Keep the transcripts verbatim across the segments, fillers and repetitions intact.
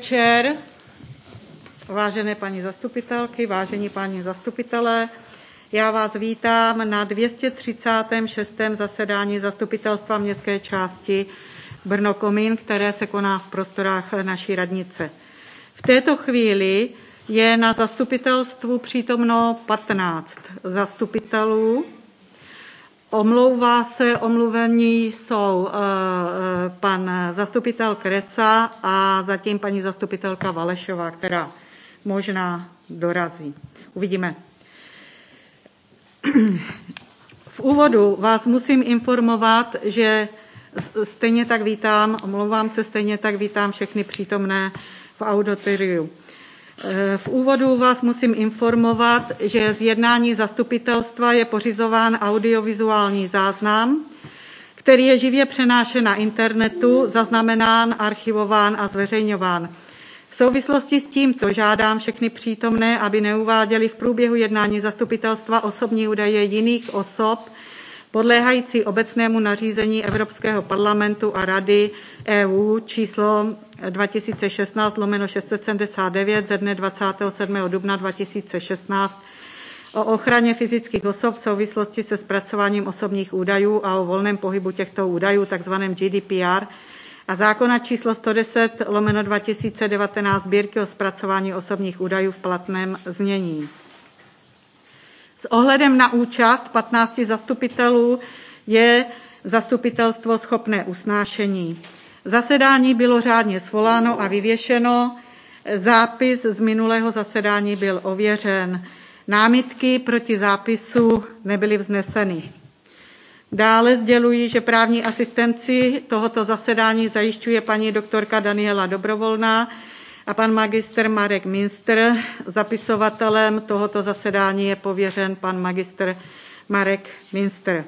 večer, vážené paní zastupitelky, vážení páni zastupitelé. Já vás vítám na dvě stě třicátém šestém zasedání Zastupitelstva městské části Brno-Komín, které se koná v prostorách naší radnice. V této chvíli je na zastupitelstvu přítomno patnáct zastupitelů. Omlouvá se, omluvení jsou e, pan zastupitel Kresa a zatím paní zastupitelka Valešová, která možná dorazí. Uvidíme. V úvodu vás musím informovat, že stejně tak vítám, omlouvám se, stejně tak vítám všechny přítomné v auditoriu. V úvodu vás musím informovat, že z jednání zastupitelstva je pořizován audiovizuální záznam, který je živě přenášen na internetu, zaznamenán, archivován a zveřejňován. V souvislosti s tímto žádám všechny přítomné, aby neuváděli v průběhu jednání zastupitelstva osobní údaje jiných osob, podléhající obecnému nařízení Evropského parlamentu a Rady E U číslo dva tisíce šestnáct lomeno šest set sedmdesát devět ze dne dvacátého sedmého dubna dva tisíce šestnáct o ochraně fyzických osob v souvislosti se zpracováním osobních údajů a o volném pohybu těchto údajů, takzvaném G D P R, a zákona číslo sto deset lomeno dva tisíce devatenáct sbírky o zpracování osobních údajů v platném znění. S ohledem na účast patnácti zastupitelů je zastupitelstvo schopné usnášení. Zasedání bylo řádně svoláno a vyvěšeno. Zápis z minulého zasedání byl ověřen. Námitky proti zápisu nebyly vzneseny. Dále sděluji, že právní asistenci tohoto zasedání zajišťuje paní doktorka Daniela Dobrovolná a pan magistr Marek Minster. Zapisovatelem tohoto zasedání je pověřen pan magistr Marek Minster.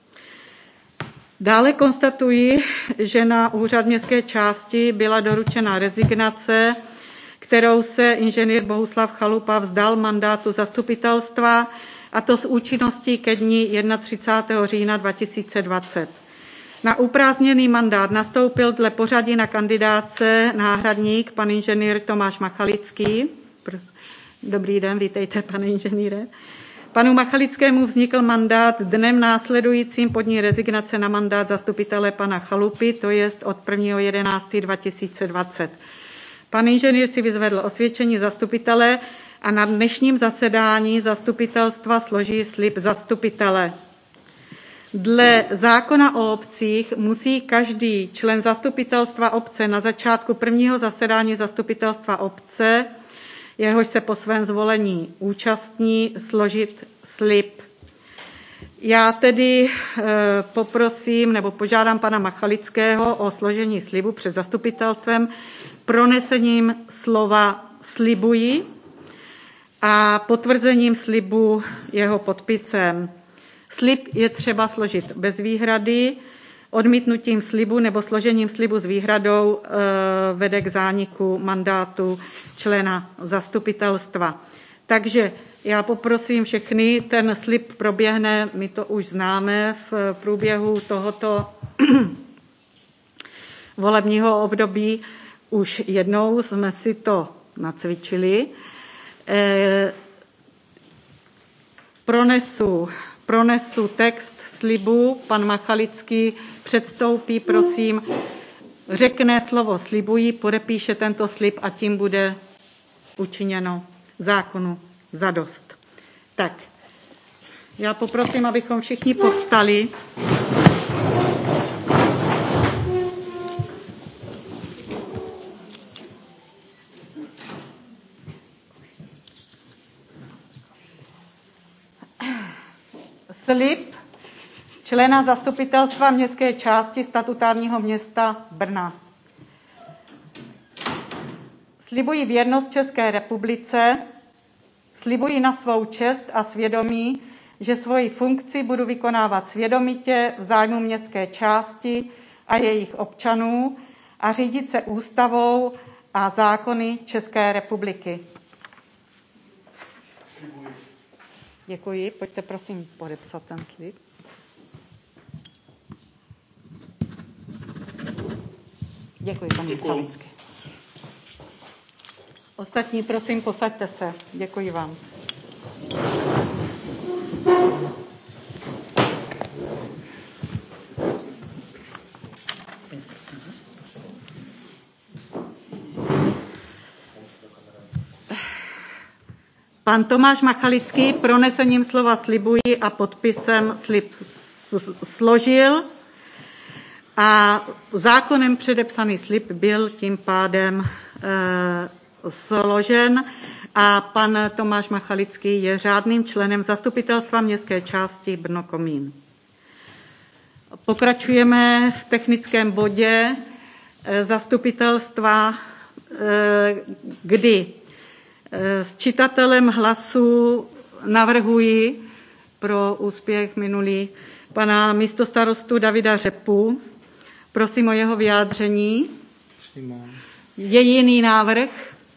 Dále konstatuji, že na úřad městské části byla doručena rezignace, kterou se inženýr Bohuslav Chalupa vzdal mandátu zastupitelstva, a to s účinností ke dni třicátého prvního října dva tisíce dvacet. Na uprázdněný mandát nastoupil dle pořadí na kandidáce náhradník pan inženýr Tomáš Machalický. Dobrý den, vítejte, pane inženýre. Panu Machalickému vznikl mandát dnem následujícím po dní rezignace na mandát zastupitele pana Chalupy, to jest od prvního jedenáctého dva tisíce dvacet. Pan inženýr si vyzvedl osvědčení zastupitele a na dnešním zasedání zastupitelstva složí slib zastupitele. Dle zákona o obcích musí každý člen zastupitelstva obce na začátku prvního zasedání zastupitelstva obce, jehož se po svém zvolení účastní, složit slib. Já tedy e, poprosím nebo požádám pana Machalického o složení slibu před zastupitelstvem pronesením slova slibuji a potvrzením slibu jeho podpisem. Slib je třeba složit bez výhrady. Odmítnutím slibu nebo složením slibu s výhradou e, vede k zániku mandátu člena zastupitelstva. Takže já poprosím všechny, ten slib proběhne, my to už známe v průběhu tohoto volebního období. Už jednou jsme si to nacvičili. E, pronesu, pronesu text slibu, pan Machalický předstoupí, prosím, řekne slovo slibuji, podepíše tento slib a tím bude učiněno zákonu zadost. Tak, já poprosím, abychom všichni povstali. Slib člena zastupitelstva městské části statutárního města Brna. Slibuji věrnost České republice, slibuji na svou čest a svědomí, že svoji funkci budu vykonávat svědomitě v zájmu městské části a jejich občanů a řídit se ústavou a zákony České republiky. Slibuji. Děkuji. Pojďte prosím podepsat ten slib. Děkuji, paní Machalický. Ostatní, prosím, posaďte se. Děkuji vám. Pan Tomáš Machalický pronesením slova slibuji a podpisem slib složil a zákonem předepsaný slib byl tím pádem e, složen a pan Tomáš Machalický je řádným členem zastupitelstva městské části Brno-Komín. Pokračujeme v technickém bodě e, zastupitelstva, e, kdy s čitatelem hlasu navrhuji pro úspěch minulý pana místostarostu Davida Řepu. Prosím o jeho vyjádření. Přijmám. Je jiný návrh?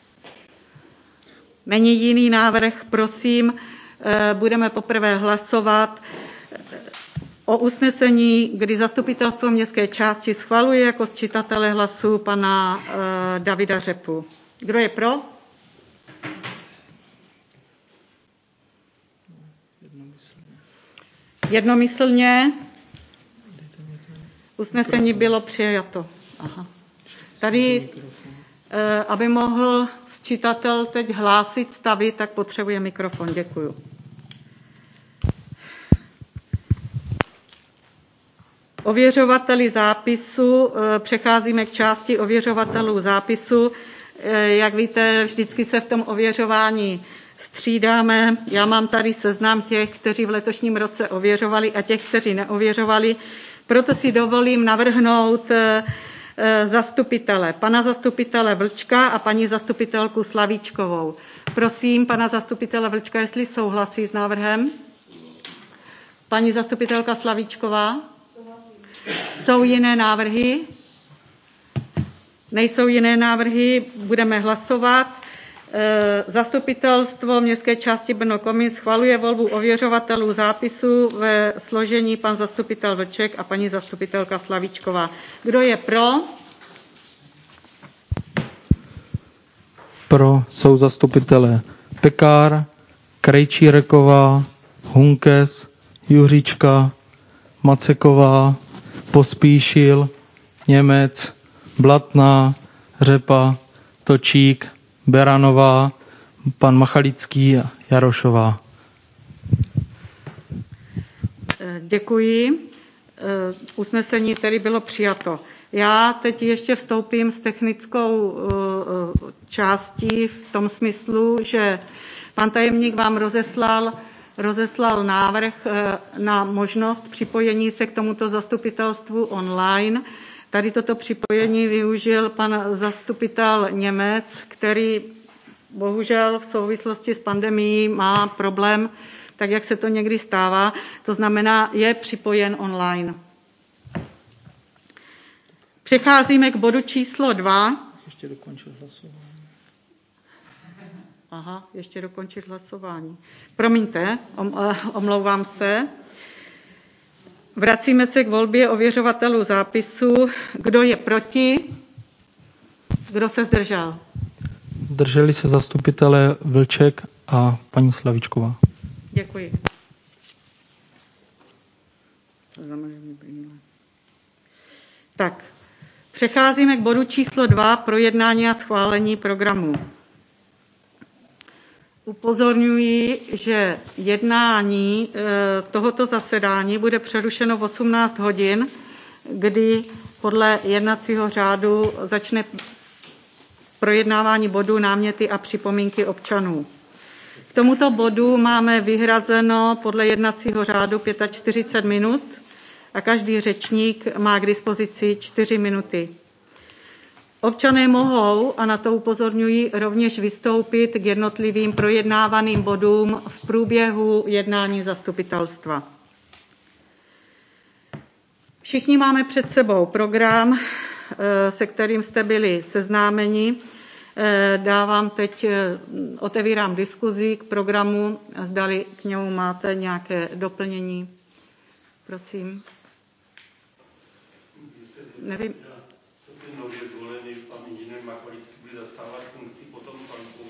Není jiný návrh, prosím, budeme poprvé hlasovat o usnesení, kdy zastupitelstvo městské části schvaluje jako sčitatele hlasu pana Davida Řepu. Kdo je pro? Jednomyslně usnesení bylo přijato. Aha. Tady, aby mohl sčítatel teď hlásit stavy, tak potřebuje mikrofon. Děkuju. Ověřovateli zápisu, přecházíme k části ověřovatelů zápisu. Jak víte, vždycky se v tom ověřování střídáme. Já mám tady seznam těch, kteří v letošním roce ověřovali a těch, kteří neověřovali. Proto si dovolím navrhnout zastupitele, pana zastupitele Vlčka a paní zastupitelku Slavíčkovou. Prosím pana zastupitele Vlčka, jestli souhlasí s návrhem. Paní zastupitelka Slavíčková? Jsou jiné návrhy? Nejsou jiné návrhy, budeme hlasovat. Zastupitelstvo městské části Brno-Komín schvaluje volbu ověřovatelů zápisu ve složení pan zastupitel Vlček a paní zastupitelka Slavíčková. Kdo je pro? Pro jsou zastupitelé Pekár, Krejčíreková, Hunkes, Juříčka, Maceková, Pospíšil, Němec, Blatná, Řepa, Točík, Beranová, pan Machalický a Jarošová. Děkuji. Usnesení tedy bylo přijato. Já teď ještě vstoupím s technickou částí v tom smyslu, že pan tajemník vám rozeslal, rozeslal návrh na možnost připojení se k tomuto zastupitelstvu online. Tady toto připojení využil pan zastupitel Němec, který bohužel v souvislosti s pandemií má problém, tak jak se to někdy stává. To znamená, je připojen online. Přecházíme k bodu číslo dva. Ještě dokončit hlasování. Aha, ještě dokončit hlasování. Promiňte, omlouvám se. Vracíme se k volbě ověřovatelů zápisu. Kdo je proti? Kdo se zdržel? Zdrželi se zastupitelé Vlček a paní Slavíčková. Děkuji. Tak, přecházíme k bodu číslo dva, projednání a schválení programu. Upozorňuji, že jednání tohoto zasedání bude přerušeno v osmnáct hodin, kdy podle jednacího řádu začne projednávání bodů, náměty a připomínky občanů. K tomuto bodu máme vyhrazeno podle jednacího řádu čtyřicet pět minut a každý řečník má k dispozici čtyři minuty. Občané mohou, a na to upozorňuji, rovněž vystoupit k jednotlivým projednávaným bodům v průběhu jednání zastupitelstva. Všichni máme před sebou program, se kterým jste byli seznámeni. Dávám teď, otevírám diskuzi k programu, zdali k němu máte nějaké doplnění. Prosím. Nevím. Nově zvolený pan inženýr Machalický bude zastávat funkci potom pan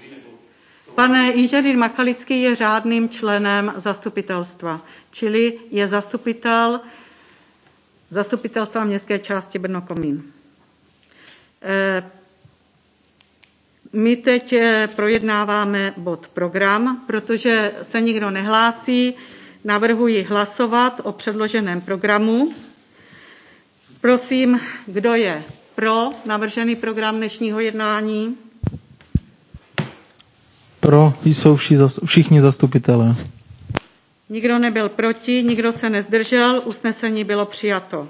Pan inženýr Machalický je řádným členem zastupitelstva, čili je zastupitel zastupitelstva městské části Brno-Komín. My teď projednáváme bod program, protože se nikdo nehlásí, navrhuji hlasovat o předloženém programu. Prosím, kdo je pro navržený program dnešního jednání? Pro jsou všichni zastupitelé. Nikdo nebyl proti, nikdo se nezdržel, usnesení bylo přijato.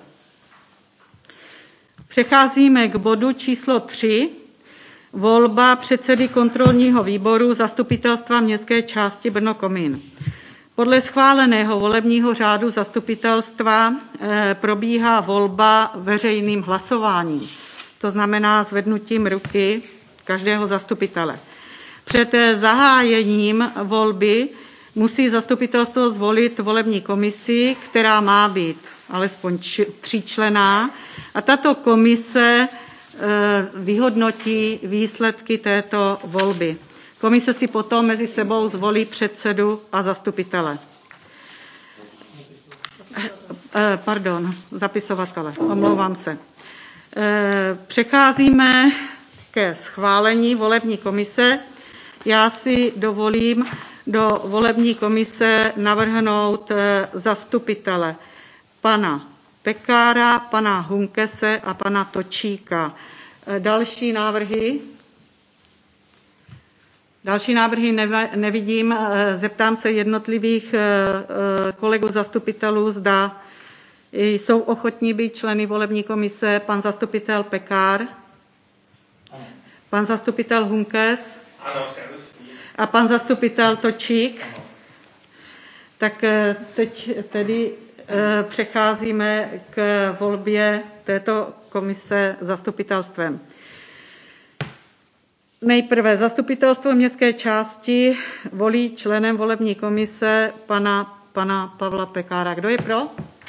Přecházíme k bodu číslo tři, volba předsedy kontrolního výboru zastupitelstva městské části Brno-Komín. Podle schváleného volebního řádu zastupitelstva probíhá volba veřejným hlasováním, to znamená zvednutím ruky každého zastupitele. Před zahájením volby musí zastupitelstvo zvolit volební komisi, která má být alespoň tříčlenná, a tato komise vyhodnotí výsledky této volby. Komise si potom mezi sebou zvolí předsedu a zastupitele. Pardon, zapisovatele, omlouvám se. Přecházíme ke schválení volební komise. Já si dovolím do volební komise navrhnout zastupitele pana Pekára, pana Hunkese a pana Točíka. Další návrhy? Další návrhy nevidím. Zeptám se jednotlivých kolegů zastupitelů, zda jsou ochotní být členy volební komise. Pan zastupitel Pekár, pan zastupitel Hunkes a pan zastupitel Točík. Tak teď tedy přecházíme k volbě této komise zastupitelstvem. Nejprve zastupitelstvo městské části volí členem volební komise pana, pana Pavla Pekára. Kdo je pro?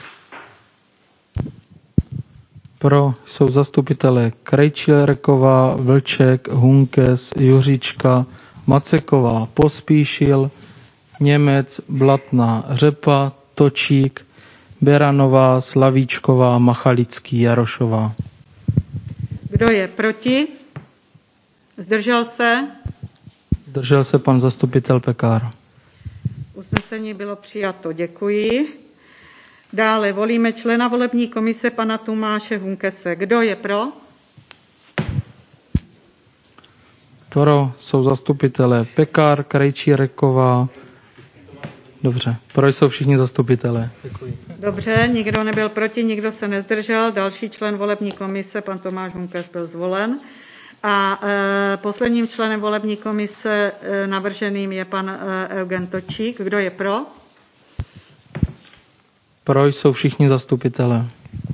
Pro jsou zastupitelé Krejčílková, Vlček, Hunkes, Juříčka, Maceková, Pospíšil, Němec, Blatná, Řepa, Točík, Beranová, Slavíčková, Machalický, Jarošová. Kdo je proti? Zdržel se? Zdržel se pan zastupitel Pekár. Usnesení bylo přijato, děkuji. Dále volíme člena volební komise pana Tomáše Hunkese. Kdo je pro? Pro jsou zastupitelé Pekár, Krejčílková. Dobře, pro jsou všichni zastupitelé. Děkuji. Dobře, nikdo nebyl proti, nikdo se nezdržel. Další člen volební komise, pan Tomáš Hunkes, byl zvolen. A e, posledním členem volební komise e, navrženým je pan e, Eugen Točík. Kdo je pro? Pro jsou všichni zastupitelé.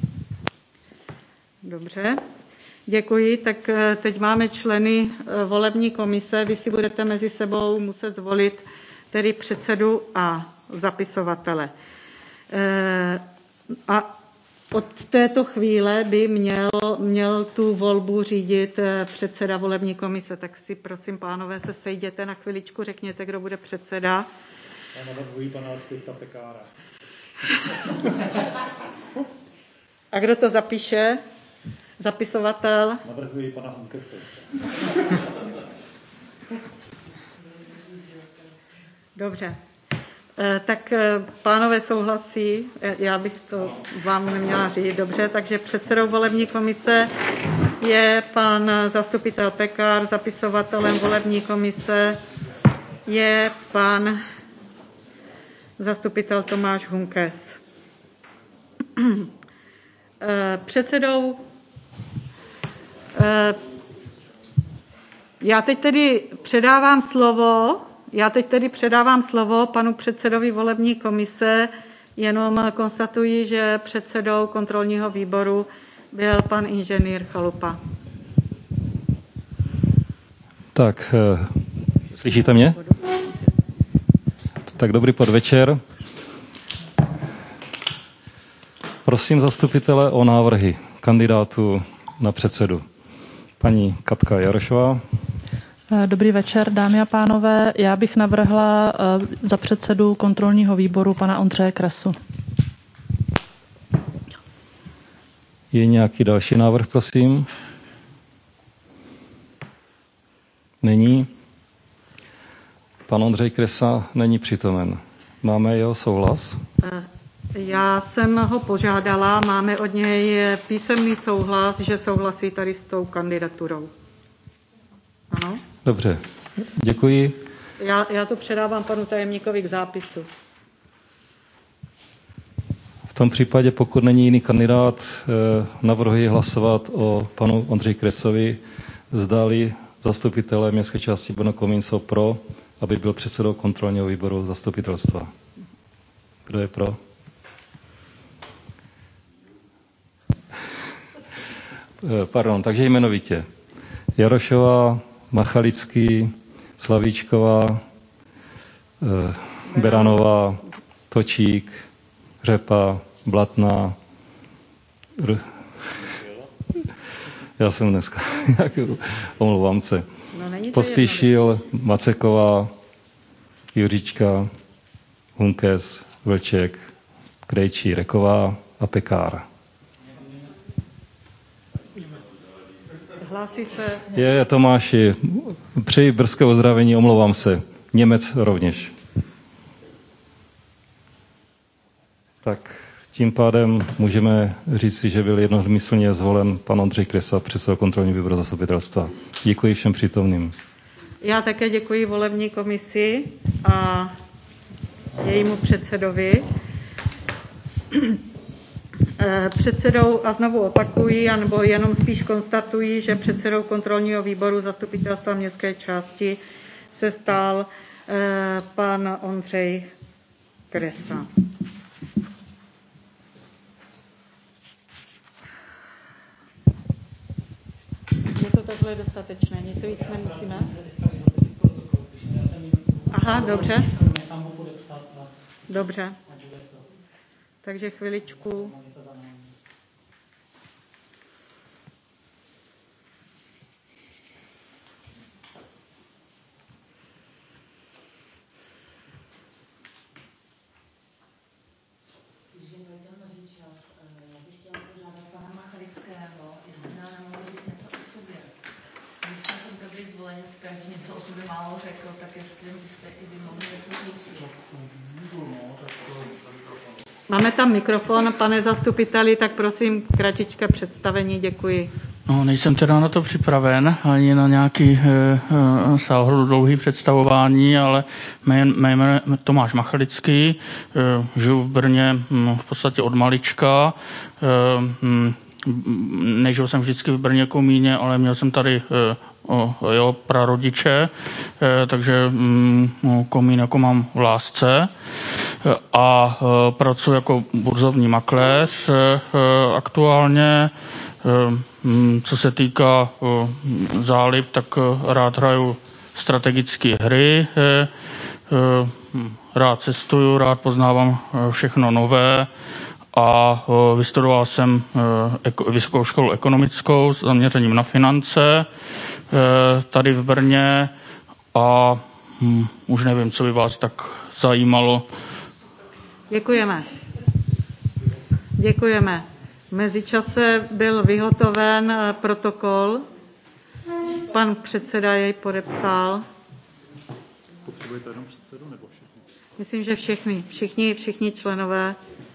Dobře, děkuji. Tak e, teď máme členy e, volební komise. Vy si budete mezi sebou muset zvolit tedy předsedu a zapisovatele. E, a od této chvíle by měl, měl tu volbu řídit předseda volební komise. Tak si prosím, pánové, se sejděte na chviličku, řekněte, kdo bude předseda. Já navrhuji pana architekta Pekára. A kdo to zapíše? Zapisovatel? Navrhuji pana Hunkese. Dobře. Tak pánové souhlasí, já bych to vám neměla říct, dobře, takže předsedou volební komise je pan zastupitel Pekár, zapisovatelem volební komise je pan zastupitel Tomáš Hunkes. Předsedou, já teď tedy předávám slovo, Já teď tedy předávám slovo panu předsedovi volební komise, jenom konstatuji, že předsedou kontrolního výboru byl pan inženýr Chalupa. Tak, slyšíte mě? Tak dobrý podvečer. Prosím zastupitele o návrhy kandidátů na předsedu. Paní Katka Jarošová, Dobrý večer, dámy a pánové. Já bych navrhla za předsedu kontrolního výboru pana Ondřeje Kresu. Je nějaký další návrh, prosím? Není. Pan Ondřej Kresa není přítomen. Máme jeho souhlas? Já jsem ho požádala, máme od něj písemný souhlas, že souhlasí tady s tou kandidaturou. Ano? Dobře, děkuji. Já, já to předávám panu tajemníkovi k zápisu. V tom případě, pokud není jiný kandidát, navrhuji hlasovat o panu Ondřeji Kresovi. Zdali zastupitelé městské části Brno-Komín jsou pro, aby byl předsedou kontrolního výboru zastupitelstva. Kdo je pro? Pardon, takže jmenovitě. Jarošová, Machalický, Slavíčková, Beranová, Točík, Řepa, Blatná. Já jsem dneska nějaký, omlouvám se. No, Pospíšil, Maceková, Juříčka, Hunkes, Vlček, Krejčí, Reková a Pekár. Hlásí se... Je, Tomáši, přeji brzké ozdravení, omlouvám se. Němec rovněž. Tak tím pádem můžeme říct si, že byl jednomyslně zvolen pan Ondřej Kresa, předseda kontrolního výboru zastupitelstva. Děkuji všem přítomným. Já také děkuji volební komisi a jejímu předsedovi. Předsedou, a znovu opakuji, anebo jenom spíš konstatuji, že předsedou kontrolního výboru zastupitelstva městské části se stal eh, pan Ondřej Kresa. Je to takhle dostatečné, nic víc nemusíme? Aha, dobře. Dobře. Takže chviličku. Každý něco o sobě málo řekl, tak jestli byste i vy mohli něco říct. Máme tam mikrofon, pane zastupiteli, tak prosím kratičké představení, děkuji. No, nejsem teda na to připraven, ani na nějaký e, e, sáhodou dlouhý představování, ale mé jméno je Tomáš Machalický, e, žiju v Brně m, v podstatě od malička. E, m, nežil jsem vždycky v Brně Komíně, ale měl jsem tady e, o, jo, prarodiče, e, takže m, Komín jako mám v lásce. A e, pracuji jako burzovní makléř. E, aktuálně, e, co se týká e, zálib, tak e, rád hraju strategické hry, e, e, rád cestuju, rád poznávám všechno nové a e, vystudoval jsem e, eko, vysokou školu ekonomickou s zaměřením na finance e, tady v Brně a hm, už nevím, co by vás tak zajímalo. Děkujeme. Děkujeme. V mezičase byl vyhotoven protokol. Pan předseda jej podepsal. Potřebujete jenom předsedu nebo všichni? Myslím, že všichni, všichni, všichni členové.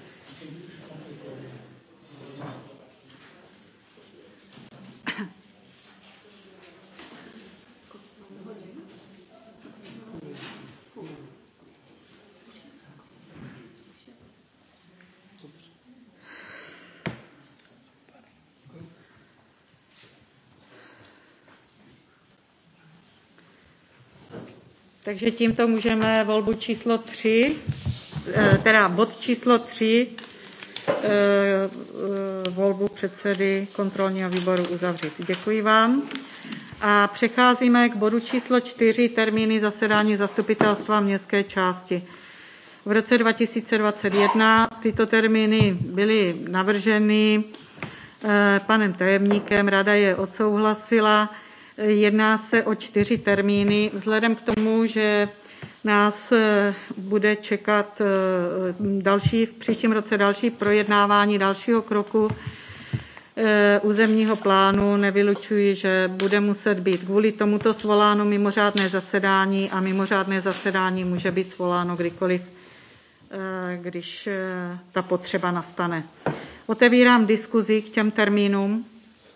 Takže tímto můžeme volbu číslo tři, teda bod číslo tři, volbu předsedy kontrolního výboru uzavřít. Děkuji vám. A přecházíme k bodu číslo čtyři, termíny zasedání zastupitelstva městské části. V roce dva tisíce dvacet jedna tyto termíny byly navrženy panem tajemníkem, rada je odsouhlasila. Jedná se o čtyři termíny. Vzhledem k tomu, že nás bude čekat další, v příštím roce další projednávání dalšího kroku územního plánu, nevylučuji, že bude muset být kvůli tomuto svoláno mimořádné zasedání a mimořádné zasedání může být svoláno kdykoliv, když ta potřeba nastane. Otevírám diskuzi k těm termínům.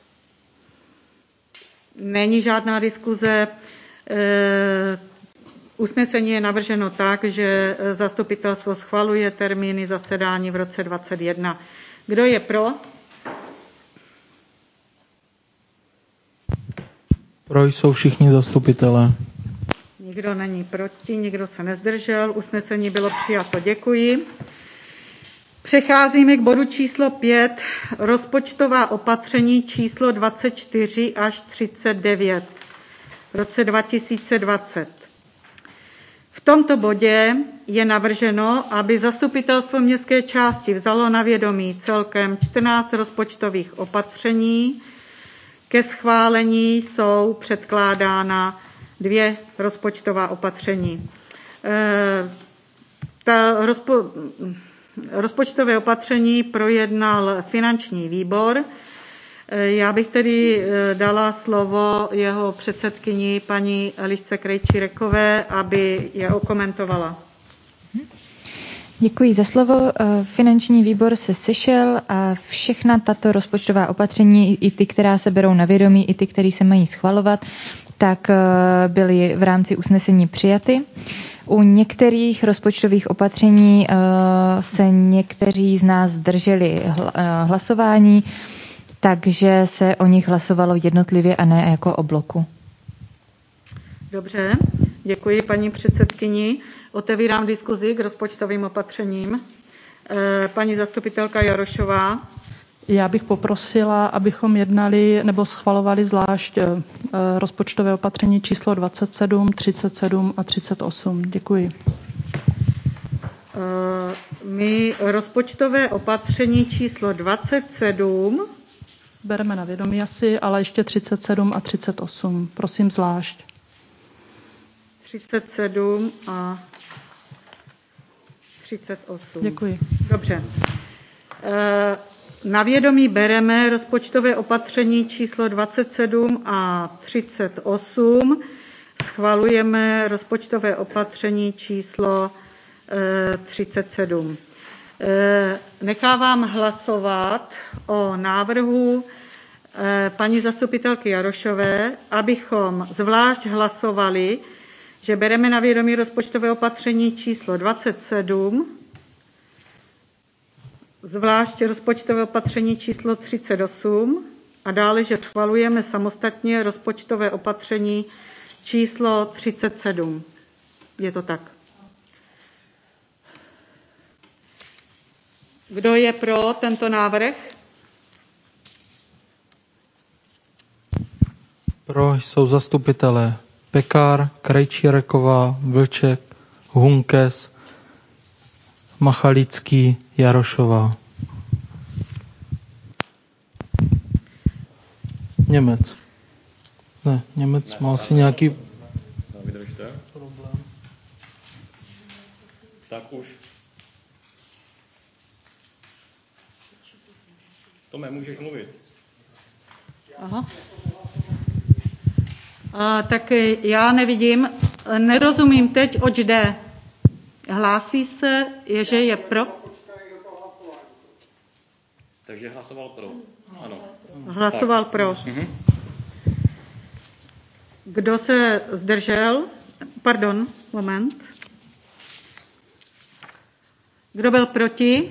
Není žádná diskuze. Usnesení je navrženo tak, že zastupitelstvo schvaluje termíny zasedání v roce dvacet jedna. Kdo je pro? Pro jsou všichni zastupitelé. Nikdo není proti, nikdo se nezdržel. Usnesení bylo přijato. Děkuji. Přecházíme k bodu číslo pět, rozpočtová opatření číslo dvacet čtyři až třicet devět v roce dva tisíce dvacet. V tomto bodě je navrženo, aby zastupitelstvo městské části vzalo na vědomí celkem čtrnáct rozpočtových opatření. Ke schválení jsou předkládána dvě rozpočtová opatření. E, ta rozpo, rozpočtové opatření projednal finanční výbor. E, já bych tedy dala slovo jeho předsedkyni paní Elišce Krejčírekové, aby je okomentovala. Děkuji za slovo. Finanční výbor se sešel a všechna tato rozpočtová opatření, i ty, která se berou na vědomí, i ty, které se mají schvalovat, tak byly v rámci usnesení přijaty. U některých rozpočtových opatření se někteří z nás zdrželi hlasování, takže se o nich hlasovalo jednotlivě a ne jako o bloku. Dobře, děkuji paní předsedkyni. Otevírám diskuzi k rozpočtovým opatřením. Paní zastupitelka Jarošová. Já bych poprosila, abychom jednali nebo schvalovali zvlášť rozpočtové opatření číslo dvacet sedm, třicet sedm a třicet osm. Děkuji. My rozpočtové opatření číslo dvacet sedm. Bereme na vědomí asi, ale ještě třicet sedm a třicet osm. Prosím zvlášť. třicet sedm a třicet osm. Děkuji. Dobře. Na vědomí bereme rozpočtové opatření číslo dvacet sedm a třicet osm. Schvalujeme rozpočtové opatření číslo třicet sedm. Nechávám hlasovat o návrhu paní zastupitelky Jarošové, abychom zvlášť hlasovali, že bereme na vědomí rozpočtové opatření číslo dvacet sedm, zvlášť rozpočtové opatření číslo třicet osm a dále, že schvalujeme samostatně rozpočtové opatření číslo třicet sedm. Je to tak. Kdo je pro tento návrh? Pro jsou zastupitelé Pekar, Krejčíreková, Vlček, Hunkes, Machalický, Jarošová. Němec. Ne, Němec ne, má asi nějaký problém. Tak už. Tome, můžeš mluvit. Aha. A, tak já nevidím, nerozumím teď, oč jde. Hlásí se, je, že je pro? Takže hlasoval pro. Ano. Hlasoval tak. Pro. Mhm. Kdo se zdržel? Pardon, moment. Kdo byl proti?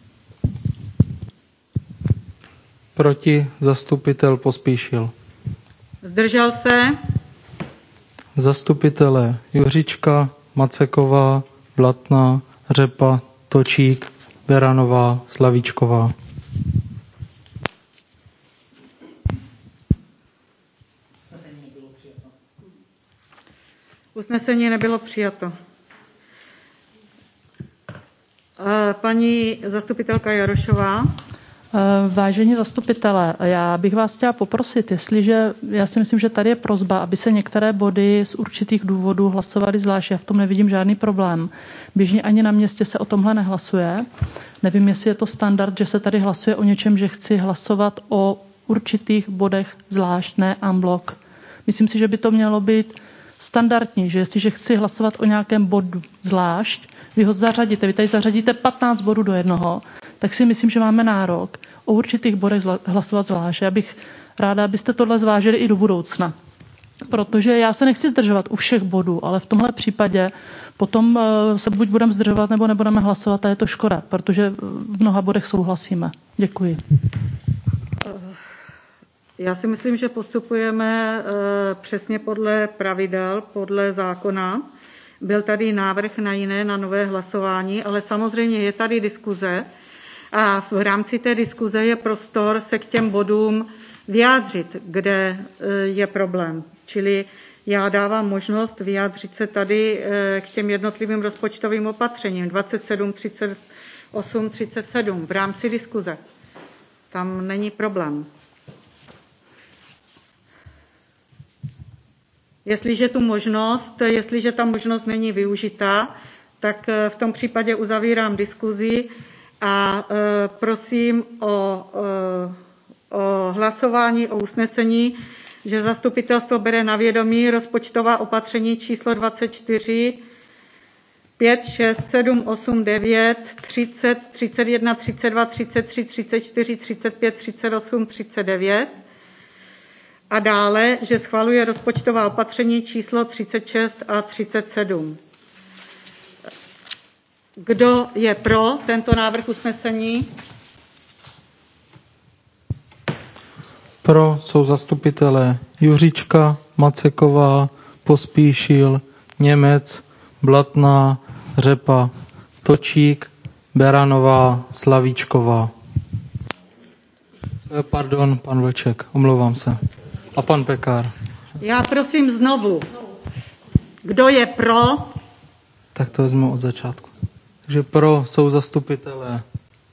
Proti zastupitel Pospíšil. Zdržel se? Zastupitelé Juřička, Maceková, Blatná, Řepa, Točík, Beranová, Slavíčková. Usnesení nebylo přijato. Paní zastupitelka Jarošová. Vážení zastupitelé, já bych vás chtěla poprosit, jestliže, já si myslím, že tady je prosba, aby se některé body z určitých důvodů hlasovaly zvlášť, já v tom nevidím žádný problém. Běžně ani na městě se o tomhle nehlasuje. Nevím, jestli je to standard, že se tady hlasuje o něčem, že chci hlasovat o určitých bodech zvlášť, ne en bloc. Myslím si, že by to mělo být standardní, že jestliže chci hlasovat o nějakém bodu zvlášť, vy ho zařadíte, vy tady zařadíte patnáct bodů do jednoho, tak si myslím, že máme nárok o určitých bodech hlasovat zvlášť. Já bych ráda, abyste tohle zvážili i do budoucna. Protože já se nechci zdržovat u všech bodů, ale v tomhle případě potom se buď budeme zdržovat, nebo nebudeme hlasovat a je to škoda, protože v mnoha bodech souhlasíme. Děkuji. Já si myslím, že postupujeme přesně podle pravidel, podle zákona. Byl tady návrh na jiné, na nové hlasování, ale samozřejmě je tady diskuze a v rámci té diskuze je prostor se k těm bodům vyjádřit, kde je problém. Čili já dávám možnost vyjádřit se tady k těm jednotlivým rozpočtovým opatřením dvacet sedm, třicet osm, třicet sedm v rámci diskuze. Tam není problém. Jestliže tu možnost, jestliže ta možnost není využitá, tak v tom případě uzavírám diskuzi a prosím o, o hlasování o usnesení, že zastupitelstvo bere na vědomí rozpočtová opatření číslo dvacet čtyři, pět, šest, sedm, osm, devět, třicet, třicet jedna, třicet dva, třicet tři, třicet čtyři, třicet pět, třicet osm, třicet devět. A dále, že schvaluje rozpočtová opatření číslo třicet šest a třicet sedm. Kdo je pro tento návrh usnesení? Pro jsou zastupitelé Juříčka, Maceková, Pospíšil, Němec, Blatná, Řepa, Točík, Beranová, Slavíčková. Pardon, pan Vlček, omlouvám se. A pan Pekár. Já prosím znovu, kdo je pro? Tak to vezmu od začátku. Takže pro jsou zastupitelé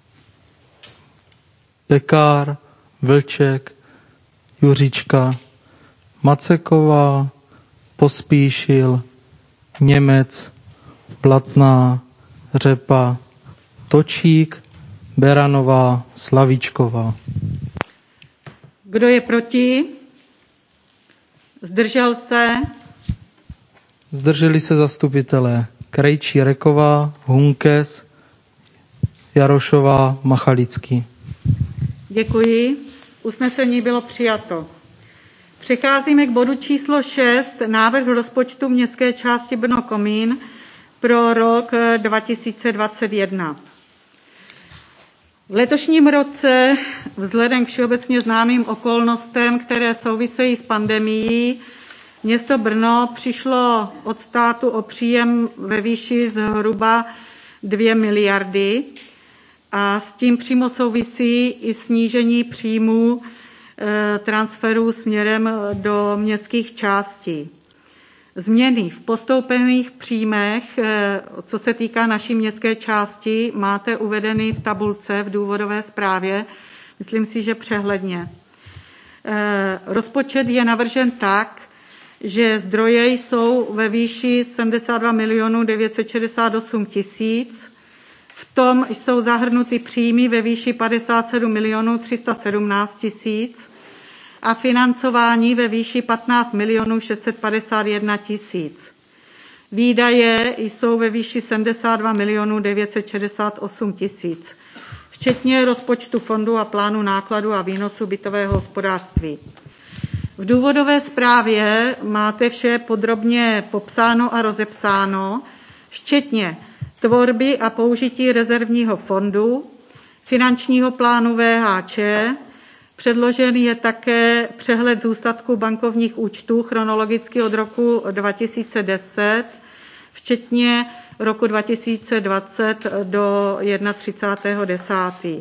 Pekár, Vlček, Juříčka, Maceková, Pospíšil, Němec, Blatná, Řepa, Točík, Beranová, Slavíčková. Kdo je proti? Zdržel se? Zdrželi se zastupitelé Krejčí, Reková, Hunkes, Jarošová, Machalický. Děkuji. Usnesení bylo přijato. Přecházíme k bodu číslo šest, návrh rozpočtu městské části Brno-Komín pro rok dva tisíce dvacet jedna. V letošním roce vzhledem k všeobecně známým okolnostem, které souvisejí s pandemií, město Brno přišlo od státu o příjem ve výši zhruba dvě miliardy a s tím přímo souvisí i snížení příjmů transferů směrem do městských částí. Změny v postoupených příjmech, co se týká naší městské části, máte uvedeny v tabulce v důvodové zprávě, myslím si, že přehledně. Rozpočet je navržen tak, že zdroje jsou ve výši sedmdesát dva milionů devět set šedesát osm tisíc, v tom jsou zahrnuty příjmy ve výši padesát sedm milionů tři sta sedmnáct tisíc a financování ve výši patnáct milionů šest set padesát jedna tisíc. Výdaje jsou ve výši sedmdesát dva milionů devět set šedesát osm tisíc, včetně rozpočtu fondu a plánu nákladu a výnosu bytového hospodářství. V důvodové zprávě máte vše podrobně popsáno a rozepsáno, včetně tvorby a použití rezervního fondu, finančního plánu V H Č, předložen je také přehled zůstatku bankovních účtů chronologicky od roku dva tisíce deset, včetně roku dva tisíce dvacet do třicátého prvního desátého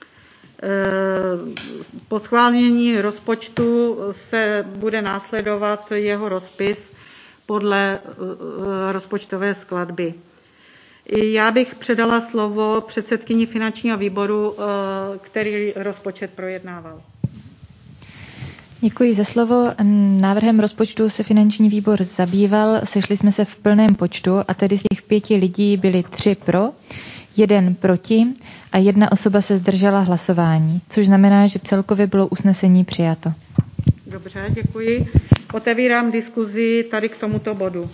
Po schválení rozpočtu se bude následovat jeho rozpis podle rozpočtové skladby. Já bych předala slovo předsedkyni finančního výboru, který rozpočet projednával. Děkuji za slovo. Návrhem rozpočtu se finanční výbor zabýval. Sešli jsme se v plném počtu a tedy z těch pěti lidí byli tři pro, jeden proti a jedna osoba se zdržela hlasování, což znamená, že celkově bylo usnesení přijato. Dobře, děkuji. Otevírám diskuzi tady k tomuto bodu.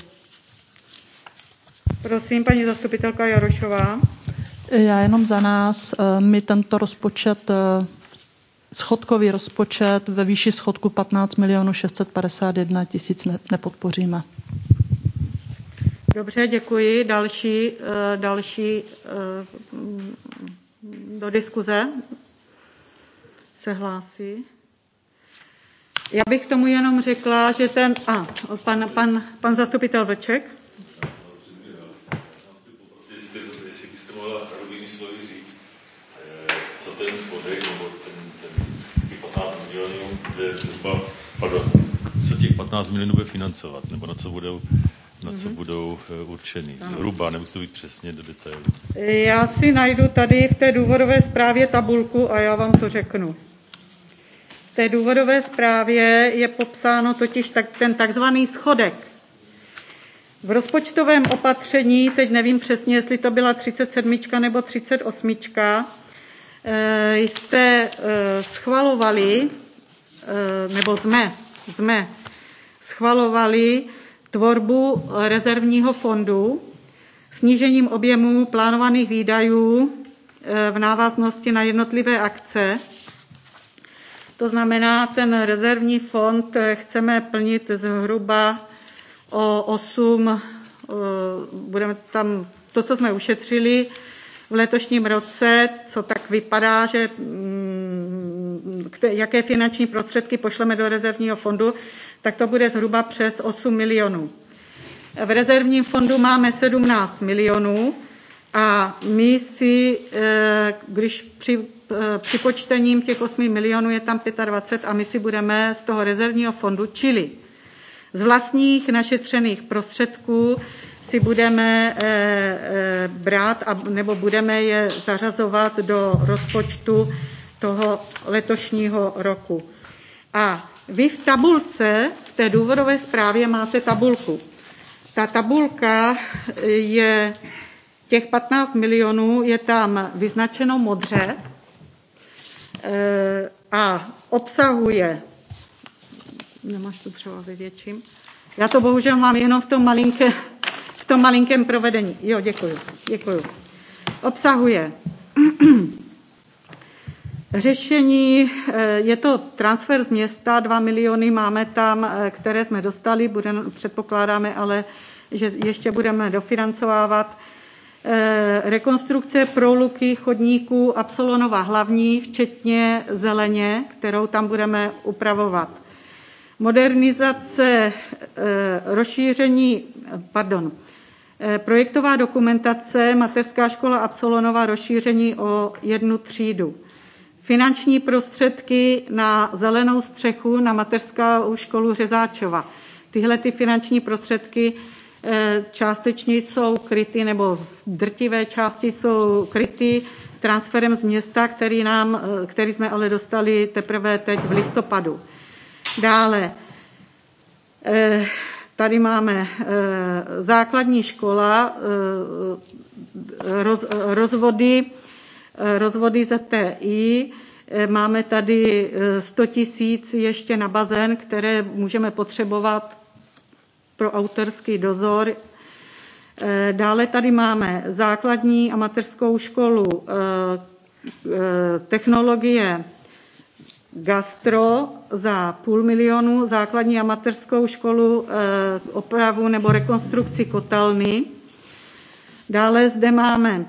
Prosím, paní zastupitelka Jarošová. Já jenom za nás, my tento rozpočet, schodkový rozpočet ve výši schodku patnáct milionů šest set padesát jedna tisíc nepodpoříme. Dobře, děkuji. Další, další do diskuze se hlásí. Já bych tomu jenom řekla, že ten... A, pan, pan, pan zastupitel Vlček. Jestli byste mohla rodinný slovy říct, co ten schodek, nebo ten, ten, těch patnáct milionů, bude zhruba, pardon, co těch patnáct milionů bude financovat, nebo na co budou, na co mm-hmm. budou určeny. Zhruba, nemusí to být přesně do detailu. Já si najdu tady v té důvodové zprávě tabulku a já vám to řeknu. V té důvodové zprávě je popsáno totiž tak, ten takzvaný schodek. V rozpočtovém opatření, teď nevím přesně, jestli to byla třicet sedm nebo třicet osm, jste schvalovali, nebo jsme, jsme schvalovali tvorbu rezervního fondu snížením objemu plánovaných výdajů v návaznosti na jednotlivé akce. To znamená, ten rezervní fond chceme plnit zhruba o osm, budeme tam to, co jsme ušetřili v letošním roce, co tak vypadá, že jaké finanční prostředky pošleme do rezervního fondu, tak to bude zhruba přes osm milionů. V rezervním fondu máme sedmnáct milionů a my si, když při připočtením těch osmi milionů je tam dvacet pět a my si budeme z toho rezervního fondu, čili z vlastních našetřených prostředků si budeme e, e, brát a, nebo budeme je zařazovat do rozpočtu toho letošního roku. A vy v tabulce, v té důvodové zprávě máte tabulku. Ta tabulka je, těch patnáct milionů je tam vyznačeno modře e, a obsahuje, nemáš to třeba ve větším, já to bohužel mám jenom v tom malinkém, v tom malinkém provedení. Jo, děkuju, děkuju. Obsahuje řešení, je to transfer z města, dva miliony máme tam, které jsme dostali, budeme, předpokládáme ale, že ještě budeme dofinancovávat. Rekonstrukce proluky, chodníků Absolonova hlavní, včetně zeleně, kterou tam budeme upravovat. Modernizace, rozšíření, pardon, projektová dokumentace, mateřská škola Absolonova, rozšíření o jednu třídu. Finanční prostředky na zelenou střechu na mateřskou školu Řezáčova. Tyhle ty finanční prostředky částečně jsou kryty, nebo z drtivé části jsou kryty transferem z města, který, nám, který jsme ale dostali teprve teď v listopadu. Dále, tady máme základní škola, roz, rozvody, rozvody Z T I, máme tady sto tisíc ještě na bazén, které můžeme potřebovat pro autorský dozor. Dále tady máme základní a mateřskou školu technologie gastro za půl milionu, základní a mateřskou školu opravu nebo rekonstrukci kotelny. Dále zde máme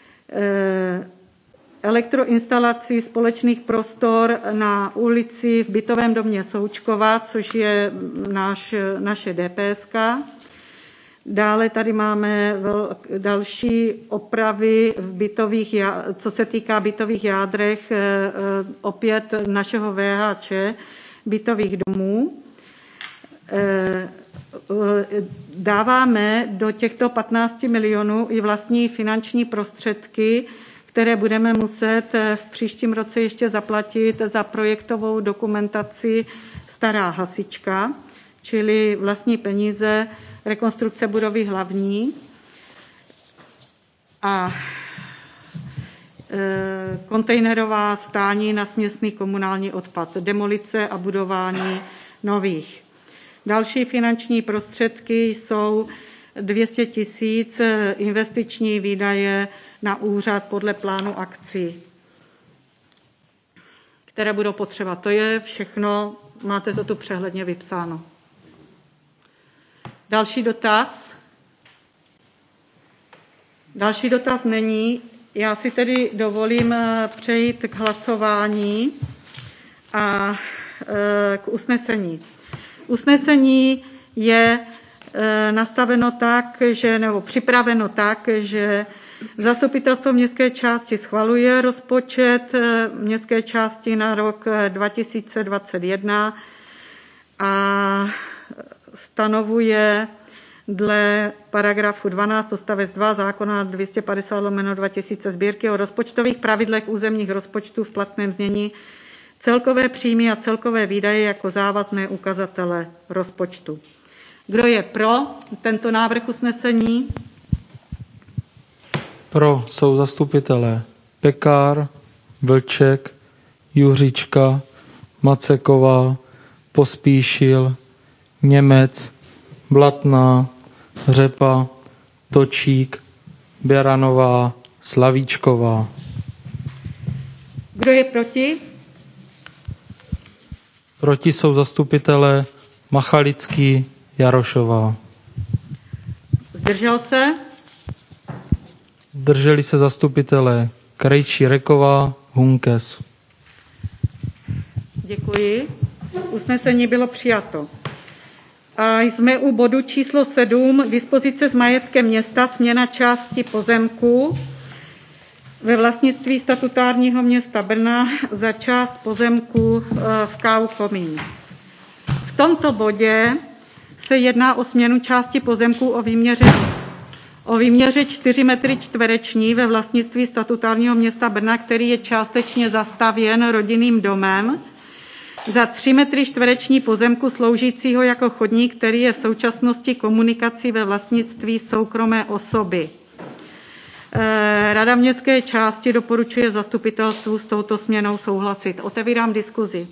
elektroinstalaci společných prostor na ulici v bytovém domě Součkova, což je náš, naše D P S K. Dále tady máme další opravy v bytových, co se týká bytových jádrech, opět našeho V H Č, bytových domů. dáváme do těchto patnácti milionů i vlastní finanční prostředky, které budeme muset v příštím roce ještě zaplatit za projektovou dokumentaci Stará hasička, čili vlastní peníze rekonstrukce budovy hlavní a e, kontejnerová stání na směsný komunální odpad, demolice a budování nových. Další finanční prostředky jsou dvě stě tisíc investiční výdaje na úřad podle plánu akcí, které budou potřeba. To je všechno, máte to tu přehledně vypsáno. Další dotaz? Další dotaz není. Já si tedy dovolím přejít k hlasování a k usnesení. Usnesení je nastaveno tak, že, nebo připraveno tak, že Zastupitelstvo městské části schvaluje rozpočet městské části na rok dva tisíce dvacet jedna a stanovuje dle paragrafu dvanáct odstavec dva zákona dvě stě padesát lomeno dva tisíce sbírky o rozpočtových pravidlech územních rozpočtů v platném znění celkové příjmy a celkové výdaje jako závazné ukazatele rozpočtu. Kdo je pro tento návrh usnesení? Pro jsou zastupitelé Pekár, Vlček, Juříčka, Maceková, Pospíšil, Němec, Blatná, Řepa, Točík, Běranová, Slavíčková. Kdo je proti? Proti jsou zastupitelé Machalický, Jarošová. Zdržel se? Drželi se zastupitelé Krejčí, Reková, Hunkes. Děkuji. Usnesení bylo přijato. A jsme u bodu číslo sedm, dispozice s majetkem města, směna části pozemků ve vlastnictví statutárního města Brna za část pozemků v K U Komín. V tomto bodě se jedná o směnu části pozemků o výměře, o výměře čtyři metry čtvereční ve vlastnictví statutárního města Brna, který je částečně zastavěn rodinným domem, za tři metry čtvereční pozemku sloužícího jako chodník, který je v současnosti komunikací ve vlastnictví soukromé osoby. Rada městské části doporučuje zastupitelstvu s touto směnou souhlasit. Otevírám diskuzi.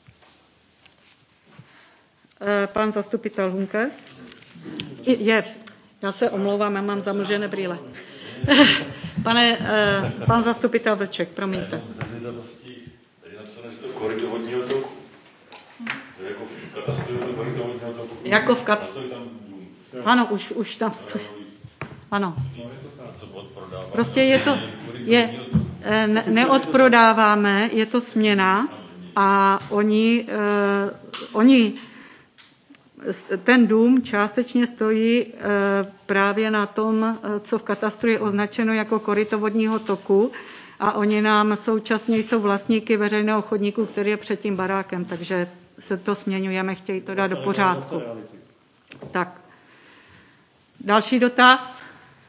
Pan zastupitel Hunkes? Je. Já se omlouvám, já mám zamlžené brýle. Pane, pan zastupitel Vlček, promiňte. Tady je napsané, že to koryto vodního toku. To je jako v katastru to koryto vodního toku. Jako v katastru. Ano, už, už tam stojí. Ano. Prostě je to, je, ne, neodprodáváme, je to směna a oni, eh, oni ten dům částečně stojí eh, právě na tom, co v katastru je označeno jako koryto vodního toku a oni nám současně jsou vlastníky veřejného chodníku, který je před tím barákem, takže se to směňujeme, chtějí to dát do pořádku. Tak. Další dotaz?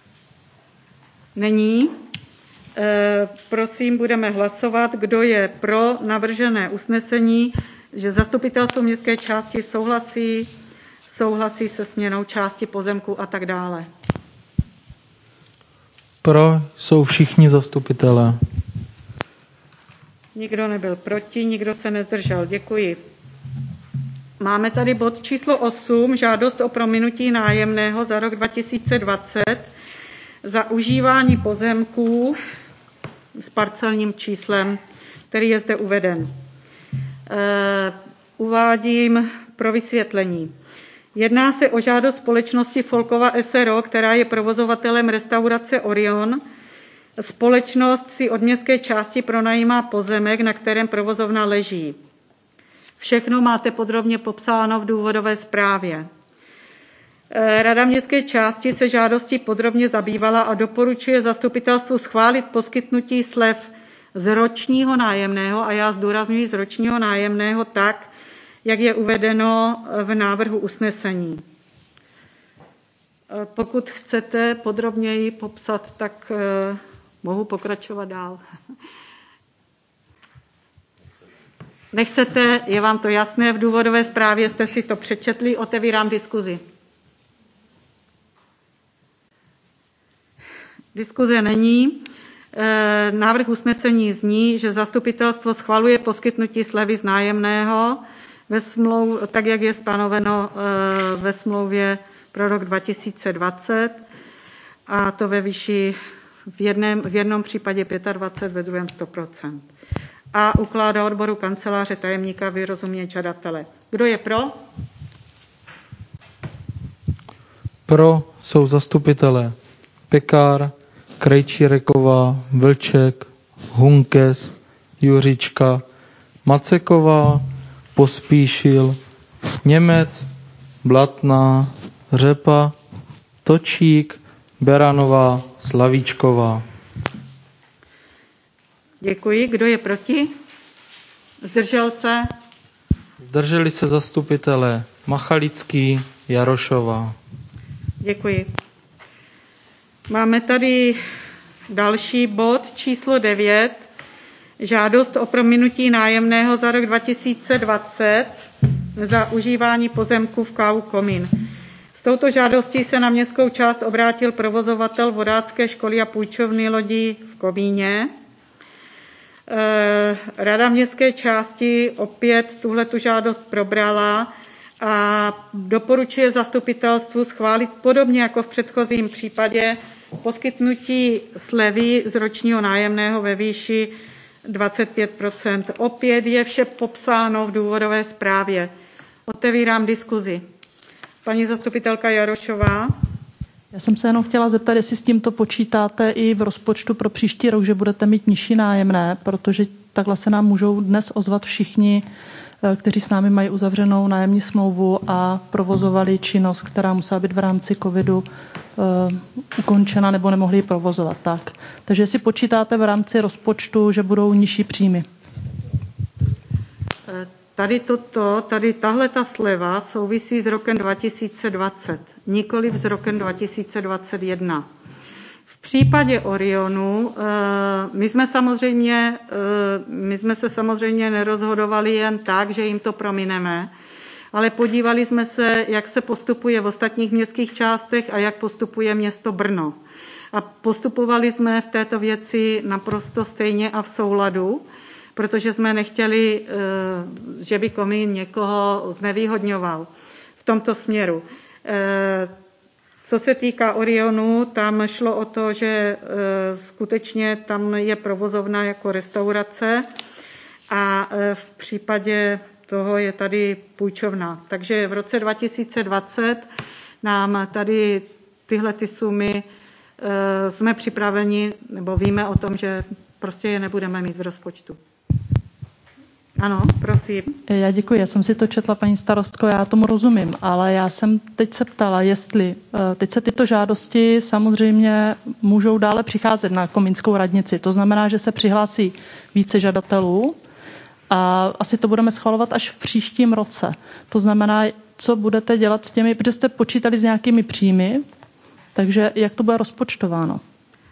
Není. E, prosím, budeme hlasovat, kdo je pro navržené usnesení, že zastupitelstvo městské části souhlasí, souhlasí se směnou části pozemku a tak dále. Pro jsou všichni zastupitelé. Nikdo nebyl proti, nikdo se nezdržel. Děkuji. Máme tady bod číslo osm, žádost o prominutí nájemného za rok dva tisíce dvacet za užívání pozemků s parcelním číslem, který je zde uveden. E, uvádím pro vysvětlení. Jedná se o žádost společnosti Folkova S R O, která je provozovatelem restaurace Orion. Společnost si od městské části pronajímá pozemek, na kterém provozovna leží. Všechno máte podrobně popsáno v důvodové zprávě. Rada městské části se žádostí podrobně zabývala a doporučuje zastupitelstvu schválit poskytnutí slev z ročního nájemného, a já zdůrazňuji z ročního nájemného tak, jak je uvedeno v návrhu usnesení. Pokud chcete podrobněji popsat, tak mohu pokračovat dál. Nechcete, je vám to jasné, v důvodové zprávě jste si to přečetli, otevírám diskuzi. Diskuze není. Návrh usnesení zní, že zastupitelstvo schvaluje poskytnutí slevy z nájemného ve smlouv, tak, jak je stanoveno ve smlouvě pro rok dva tisíce dvacet, a to ve výši v jednom, v jednom případě dvacet pět, ve druhém sto procent. A ukládá odboru kanceláře tajemníka vyrozumět žadatele. Kdo je pro? Pro jsou zastupitelé Pekár, Krejčíreková, Vlček, Hunkes, Juříčka, Maceková, Pospíšil, Němec, Blatná, Řepa, Točík, Beranová, Slavíčková. Děkuji. Kdo je proti? Zdržel se? Zdrželi se zastupitelé Machalický, Jarošová. Děkuji. Máme tady další bod číslo devět. Žádost o prominutí nájemného za rok dva tisíce dvacet za užívání pozemku v K A U Komín. S touto žádostí se na městskou část obrátil provozovatel vodácké školy a půjčovny lodí v Komíně. Rada městské části opět tuhletu žádost probrala a doporučuje zastupitelstvu schválit podobně jako v předchozím případě poskytnutí slevy z ročního nájemného ve výši dvacet pět procent. Opět je vše popsáno v důvodové zprávě. Otevírám diskuzi. Paní zastupitelka Jarošová. Já jsem se jenom chtěla zeptat, jestli s tímto počítáte i v rozpočtu pro příští rok, že budete mít nižší nájemné, protože takhle se nám můžou dnes ozvat všichni, kteří s námi mají uzavřenou nájemní smlouvu a provozovali činnost, která musela být v rámci covidu uh, ukončena nebo nemohli ji provozovat. Tak. Takže jestli počítáte v rámci rozpočtu, že budou nižší příjmy. Tady toto, tady tahle ta sleva souvisí s rokem dva tisíce dvacet, nikoliv s rokem dva tisíce dvacet jedna. V případě Orionu my jsme samozřejmě, my jsme se samozřejmě nerozhodovali jen tak, že jim to promineme, ale podívali jsme se, jak se postupuje v ostatních městských částech a jak postupuje město Brno. A postupovali jsme v této věci naprosto stejně a v souladu, protože jsme nechtěli, že by Komín někoho znevýhodňoval v tomto směru. Co se týká Orionu, tam šlo o to, že skutečně tam je provozovna jako restaurace a v případě toho je tady půjčovna. Takže v roce dva tisíce dvacet nám tady tyhle ty sumy jsme připraveni, nebo víme o tom, že prostě je nebudeme mít v rozpočtu. Ano, prosím. Já děkuji, já jsem si to četla, paní starostko, já tomu rozumím, ale já jsem teď se ptala, jestli teď se tyto žádosti samozřejmě můžou dále přicházet na komínskou radnici. To znamená, že se přihlásí více žadatelů a asi to budeme schvalovat až v příštím roce. To znamená, co budete dělat s těmi, protože jste počítali s nějakými příjmy, takže jak to bude rozpočtováno?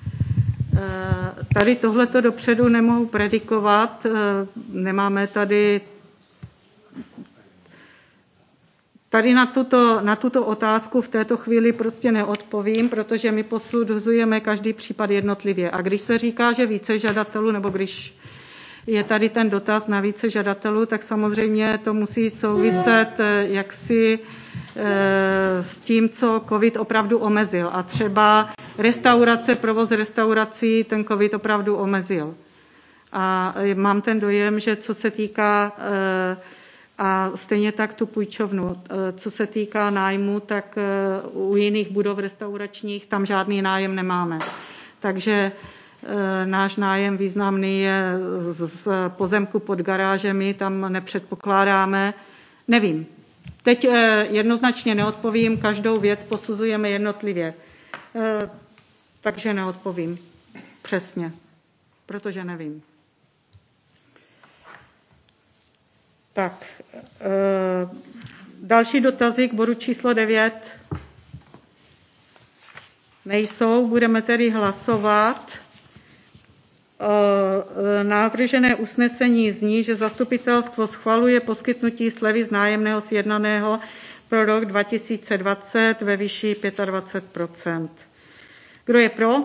Tady tohleto dopředu nemohu predikovat, nemáme tady, tady na tuto, na tuto otázku v této chvíli prostě neodpovím, protože my posuzujeme každý případ jednotlivě. A když se říká, že více žadatelů, nebo když je tady ten dotaz na více žadatelů, tak samozřejmě to musí souviset jaksi s tím, co COVID opravdu omezil. A třeba restaurace, provoz restaurací ten COVID opravdu omezil. A mám ten dojem, že co se týká, a stejně tak tu půjčovnu, co se týká nájmu, tak u jiných budov restauračních tam žádný nájem nemáme. Takže náš nájem významný je z pozemku pod garážemi, tam nepředpokládáme. Nevím. Teď jednoznačně neodpovím, každou věc posuzujeme jednotlivě. Takže neodpovím přesně, protože nevím. Tak, další dotazy k bodu číslo devět. Nejsou, budeme tedy hlasovat. Navržené usnesení zní, že zastupitelstvo schvaluje poskytnutí slevy z nájemného sjednaného pro rok dva tisíce dvacet ve výši dvacet pět procent. Kdo je pro?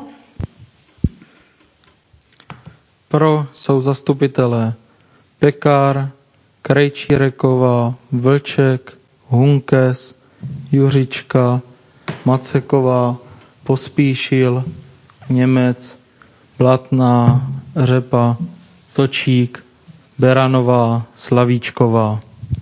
Pro jsou zastupitelé Pekar, Krejčíreková, Vlček, Hunkes, Juřička, Maceková, Pospíšil, Němec, Blatná, Řepa, Točík, Beranová, Slavíčková.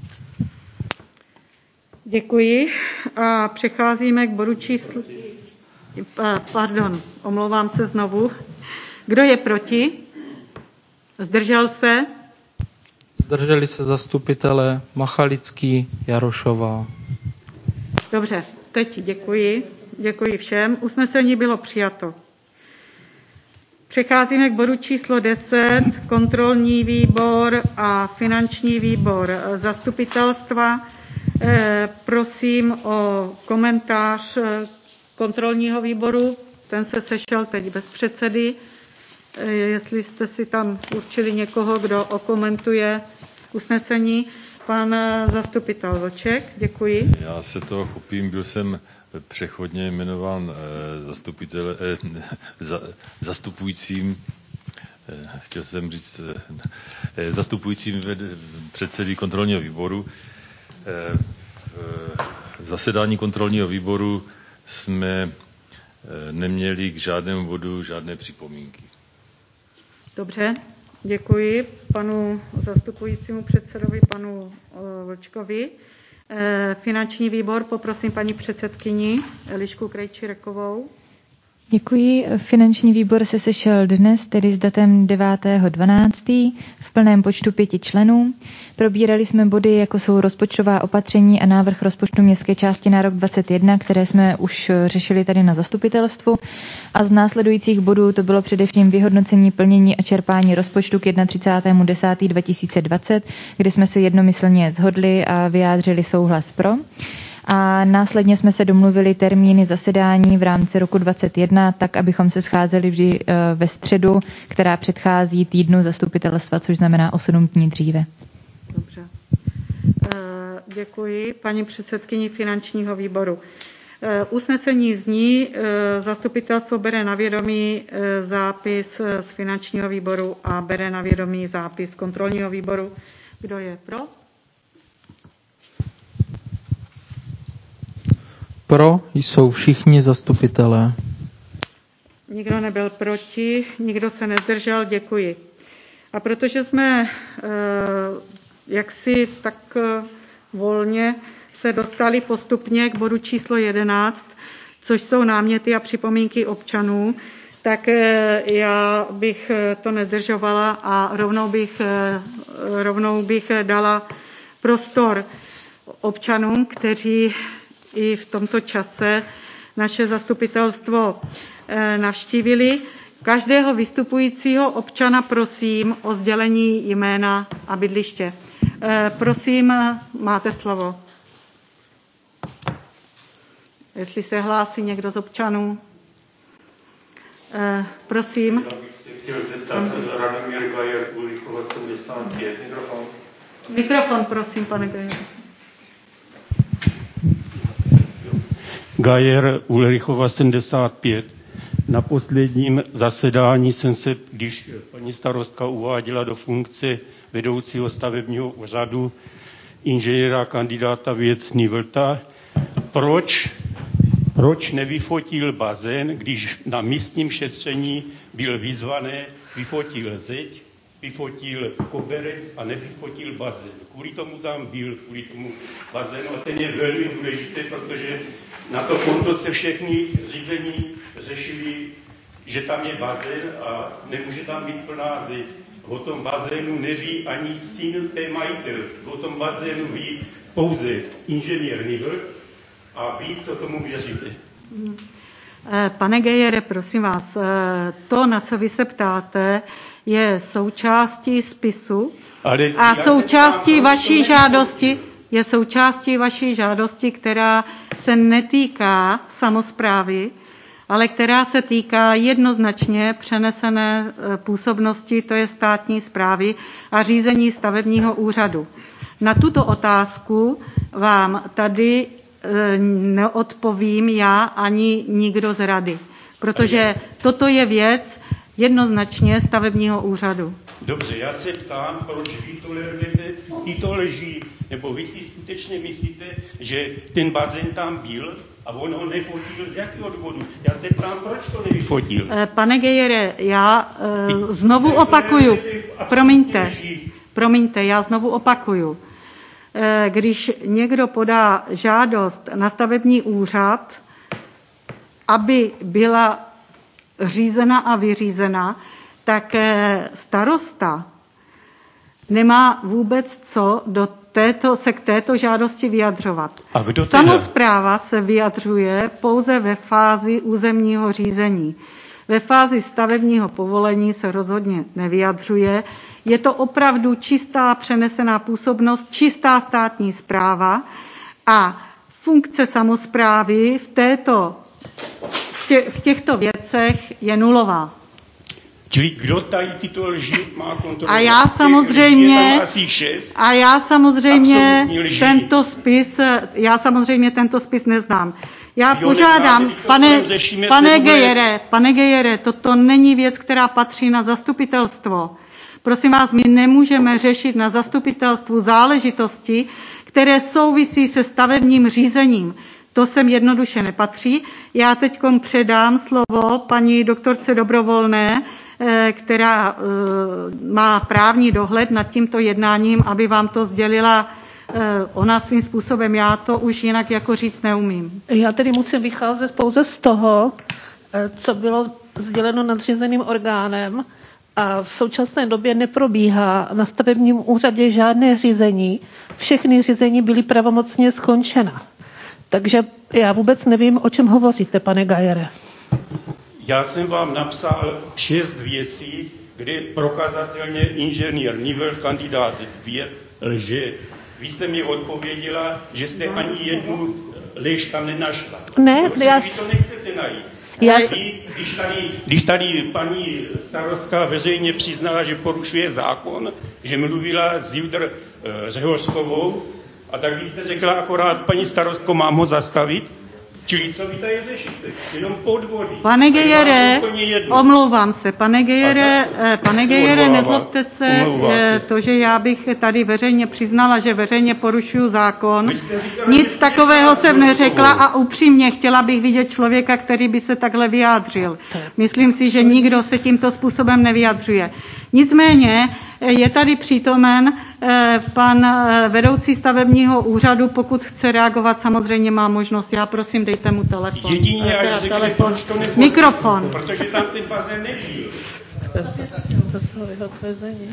Děkuji a přecházíme k bodu číslo... Pardon, omlouvám se znovu. Kdo je proti? Zdržel se? Zdrželi se zastupitelé Machalický, Jarošová. Dobře, teď děkuji. Děkuji všem. Usnesení bylo přijato. Přecházíme k bodu číslo deset, kontrolní výbor a finanční výbor zastupitelstva. Prosím o komentář kontrolního výboru. Ten se sešel teď bez předsedy. Jestli jste si tam určili někoho, kdo okomentuje usnesení. Pan zastupitel Vlček, děkuji. Já se toho chopím, byl jsem přechodně jmenován zastupitel, za, zastupujícím, chtěl jsem říct, zastupujícím předsedy kontrolního výboru. V zasedání kontrolního výboru jsme neměli k žádnému bodu žádné připomínky. Dobře, děkuji panu zastupujícímu předsedovi, panu Vlčkovi. Finanční výbor, poprosím paní předsedkyni Elišku Krejčírekovou. Děkuji. Finanční výbor se sešel dnes, tedy s datem devátého dvanáctého v plném počtu pěti členů. Probírali jsme body, jako jsou rozpočtová opatření a návrh rozpočtu městské části na rok dvacet jedna, které jsme už řešili tady na zastupitelstvu. A z následujících bodů to bylo především vyhodnocení plnění a čerpání rozpočtu k třicátému prvnímu desátého dva tisíce dvacet, kde jsme se jednomyslně shodli a vyjádřili souhlas pro. A následně jsme se domluvili termíny zasedání v rámci roku dvacet jedna, tak abychom se scházeli vždy ve středu, která předchází týdnu zastupitelstva, což znamená o sedm dní dříve. Dobře. Děkuji paní předsedkyni finančního výboru. Usnesení zní, zastupitelstvo bere na vědomí zápis z finančního výboru a bere na vědomí zápis z kontrolního výboru. Kdo je pro? Pro jsou všichni zastupitelé. Nikdo nebyl proti, nikdo se nezdržel, děkuji. A protože jsme jaksi tak volně se dostali postupně k bodu číslo jedenáct, což jsou náměty a připomínky občanů, tak já bych to nezdržovala a rovnou bych, rovnou bych dala prostor občanům, kteří i v tomto čase naše zastupitelstvo navštívili. Každého vystupujícího občana prosím o sdělení jména a bydliště. Prosím, máte slovo. Jestli se hlásí někdo z občanů. Prosím. Já bych se chtěl zeptat, Radomír Gajer, Ulichova sedmdesát pět, mikrofon. Mikrofon, prosím, pane Gajer. Gajer, Ulrichova sedmdesát pět. Na posledním zasedání jsem se, když paní starostka uváděla do funkce vedoucího stavebního úřadu inženýra kandidáta Vět Nivlta, proč, proč nevyfotil bazén, když na místním šetření byl vyzvaný, vyfotil zeď, vyfotil koberec a nevyfotil bazén. Kvůli tomu tam byl, kvůli tomu bazénu. A ten je velmi důležitý, protože na to konto se všechny řízení řešili, že tam je bazén a nemůže tam být plná zeď. O tom bazénu neví ani syn té majitel. O tom bazénu ví pouze inženýr Nivl a ví, co tomu věříte. Pane Gejere, prosím vás, to, na co vy se ptáte, je součástí spisu Ale a součástí ptám, vaší žádosti je součástí vaší žádosti, která se netýká samosprávy, ale která se týká jednoznačně přenesené působnosti, to je státní správy a řízení stavebního úřadu. Na tuto otázku vám tady neodpovím já ani nikdo z rady, protože toto je věc jednoznačně stavebního úřadu. Dobře, já se ptám, proč vy tolerujete tyto lži, nebo vy si skutečně myslíte, že ten bazén tam byl a on ho nefotil z jakého důvodu? Já se ptám, proč to nevyfotil? Pane Gejere, já uh, znovu opakuju, promiňte, promiňte, já znovu opakuju. Když někdo podá žádost na stavební úřad, aby byla řízena a vyřízena, tak starosta nemá vůbec co do této, se k této žádosti vyjadřovat. A kdo teda? Samospráva se vyjadřuje pouze ve fázi územního řízení. Ve fázi stavebního povolení se rozhodně nevyjadřuje. Je to opravdu čistá přenesená působnost, čistá státní správa a funkce samosprávy v, této, v, tě, v těchto věcech je nulová. Čili kdo tady tyto lži má kontrolovat? A já samozřejmě, a já samozřejmě tento spis, já samozřejmě tento spis neznám. Já jo, požádám, neznáte, pane, pane Gejere, pane Gejere, toto není věc, která patří na zastupitelstvo. Prosím vás, my nemůžeme řešit na zastupitelstvu záležitosti, které souvisí se stavebním řízením. To sem jednoduše nepatří. Já teď předám slovo paní doktorce Dobrovolné, která má právní dohled nad tímto jednáním, aby vám to sdělila ona svým způsobem. Já to už jinak jako říct neumím. Já tedy musím vycházet pouze z toho, co bylo sděleno nadřízeným orgánem, a v současné době neprobíhá na stavebním úřadě žádné řízení. Všechny řízení byly pravomocně skončena. Takže já vůbec nevím, o čem hovoříte, pane Gajere. Já jsem vám napsal šest věcí, kde prokazatelně inženýr Nivel, kandidát dvě, lže. Vy jste mi odpověděla, že jste ani jednu lež tam nenašla. Ne, Proč já... vy to nechcete najít? Já... Když, tady, když tady paní starostka veřejně přiznala, že porušuje zákon, že mluvila s Judr e, Řehořkovou, a tak vy jste řekla akorát, paní starostko, mám ho zastavit? Čili co vy tady řešíte? Jenom podvody. Pane Gejere, omlouvám se, pane Gejere, pane Gejere, nezlobte se, to, že já bych tady veřejně přiznala, že veřejně porušuju zákon. Nic takového jsem neřekla a upřímně chtěla bych vidět člověka, který by se takhle vyjádřil. Myslím si, že nikdo se tímto způsobem nevyjadřuje. Nicméně je tady přítomen pan vedoucí stavebního úřadu, pokud chce reagovat, samozřejmě má možnost. Já prosím, dejte mu telefon. Jedině, jak řekne, proč to nefotil. Mikrofon. Protože tam ten bazén nebyl. To jsou jeho tvrzení.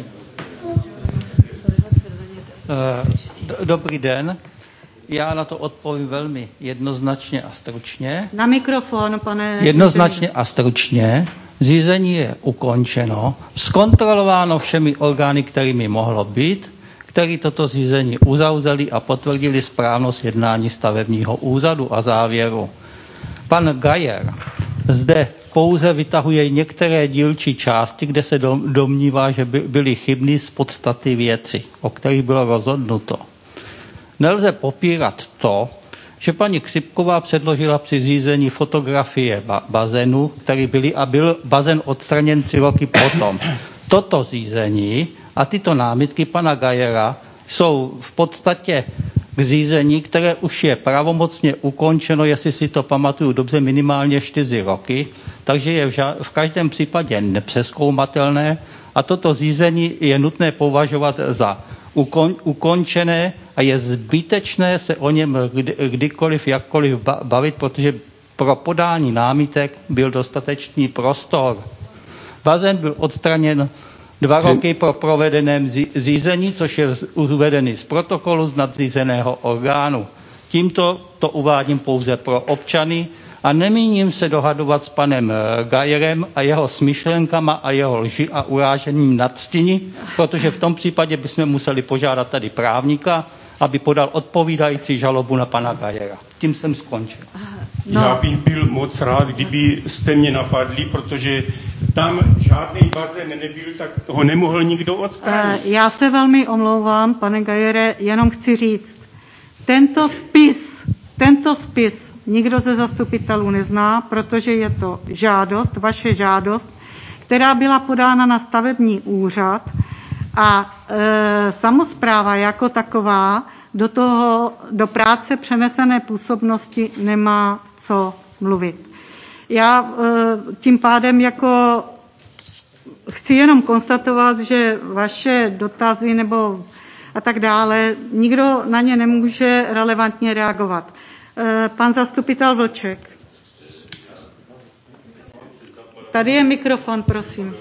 Dobrý den. Já na to odpovím velmi jednoznačně a stručně. Na mikrofon, pane. Jednoznačně a stručně. Řízení je ukončeno, zkontrolováno všemi orgány, kterými mohlo být, který toto řízení uzavřeli a potvrdili správnost jednání stavebního úřadu a závěru. Pan Gajer zde pouze vytahuje některé dílčí části, kde se domnívá, že by byly chybný z podstaty věci, o kterých bylo rozhodnuto. Nelze popírat to, že paní Křipková předložila při řízení fotografie bazénu, který byly a byl bazén odstraněn tři roky potom. Toto řízení a tyto námitky pana Gajera jsou v podstatě k řízení, které už je pravomocně ukončeno, jestli si to pamatuju dobře, minimálně čtyři roky, takže je v, ža- v každém případě nepřezkoumatelné a toto řízení je nutné považovat za ukon- ukončené a je zbytečné se o něm kdy- kdykoliv, jakkoliv bavit, protože pro podání námitek byl dostatečný prostor. Bazén byl odstraněn dva roky po provedeném řízení, což je uvedený z protokolu z nadřízeného orgánu. Tímto to uvádím pouze pro občany a nemíním se dohadovat s panem Gajerem a jeho smyšlenkama a jeho lži a urážením nad ctini, protože v tom případě bychom museli požádat tady právníka aby podal odpovídající žalobu na pana Gajera. Tím jsem skončil. No. Já bych byl moc rád, kdyby jste mě napadli, protože tam žádný bazén nebyl, tak ho nemohl nikdo odstranit. Já se velmi omlouvám, pane Gajere, jenom chci říct, tento spis, tento spis nikdo ze zastupitelů nezná, protože je to žádost, vaše žádost, která byla podána na stavební úřad a e, samospráva jako taková do toho, do práce přenesené působnosti nemá co mluvit. Já e, tím pádem jako chci jenom konstatovat, že vaše dotazy nebo a tak dále, nikdo na ně nemůže relevantně reagovat. E, pan zastupitel Vlček. Tady je mikrofon, prosím.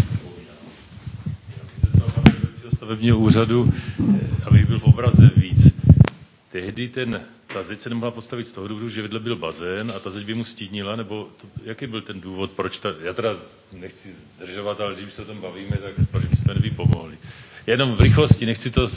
Stavebního úřadu, aby byl v obraze víc. Tehdy ten, ta zeď se nemohla postavit z toho důvodu, že vedle byl bazén a ta zeď by mu stínila, nebo to, jaký byl ten důvod, proč ta, já teda nechci zdržovat, ale když se o tom bavíme, tak proč bychom neví pomohli. Jenom v rychlosti, nechci to...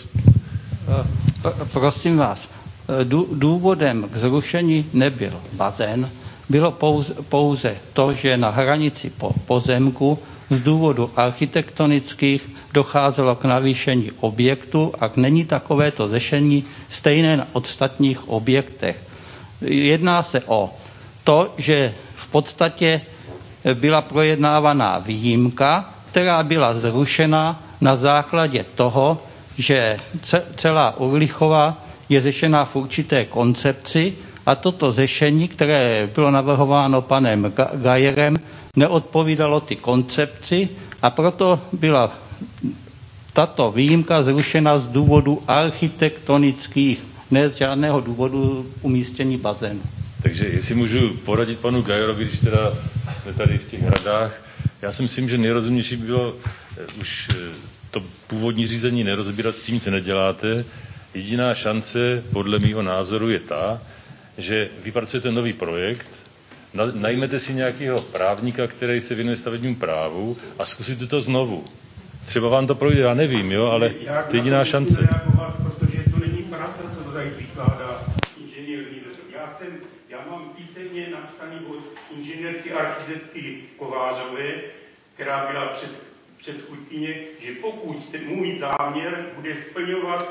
Prosím vás, důvodem k zrušení nebyl bazén, bylo pouze, pouze to, že na hranici po pozemku z důvodu architektonických docházelo k navýšení objektu a není takovéto řešení stejné na ostatních objektech. Jedná se o to, že v podstatě byla projednávaná výjimka, která byla zrušena na základě toho, že celá Urlichova je řešena v určité koncepci a toto řešení, které bylo navrhováno panem Gajerem, neodpovídalo ty koncepci a proto byla tato výjimka zrušena z důvodu architektonických, ne z žádného důvodu umístění bazénu. Takže jestli můžu poradit panu Gajerovi, když teda jsme tady v těch hradách, já si myslím, že nejrozumnější by bylo už to původní řízení nerozbírat, s tím se neděláte. Jediná šance, podle mýho názoru, je ta, že vypracujete nový projekt, najmete si nějakého právníka, který se věnuje stavebnímu právu a zkusíte to znovu. Třeba vám to projde, já nevím, jo, ale to je jediná šance. Reagovat, protože to není pravda, co to tady vykládá inženýrní. Já jsem, já mám písemně napsaný od inženýrky architektky Kovářové, která byla před, předchůdkyně, že pokud ten můj záměr bude splňovat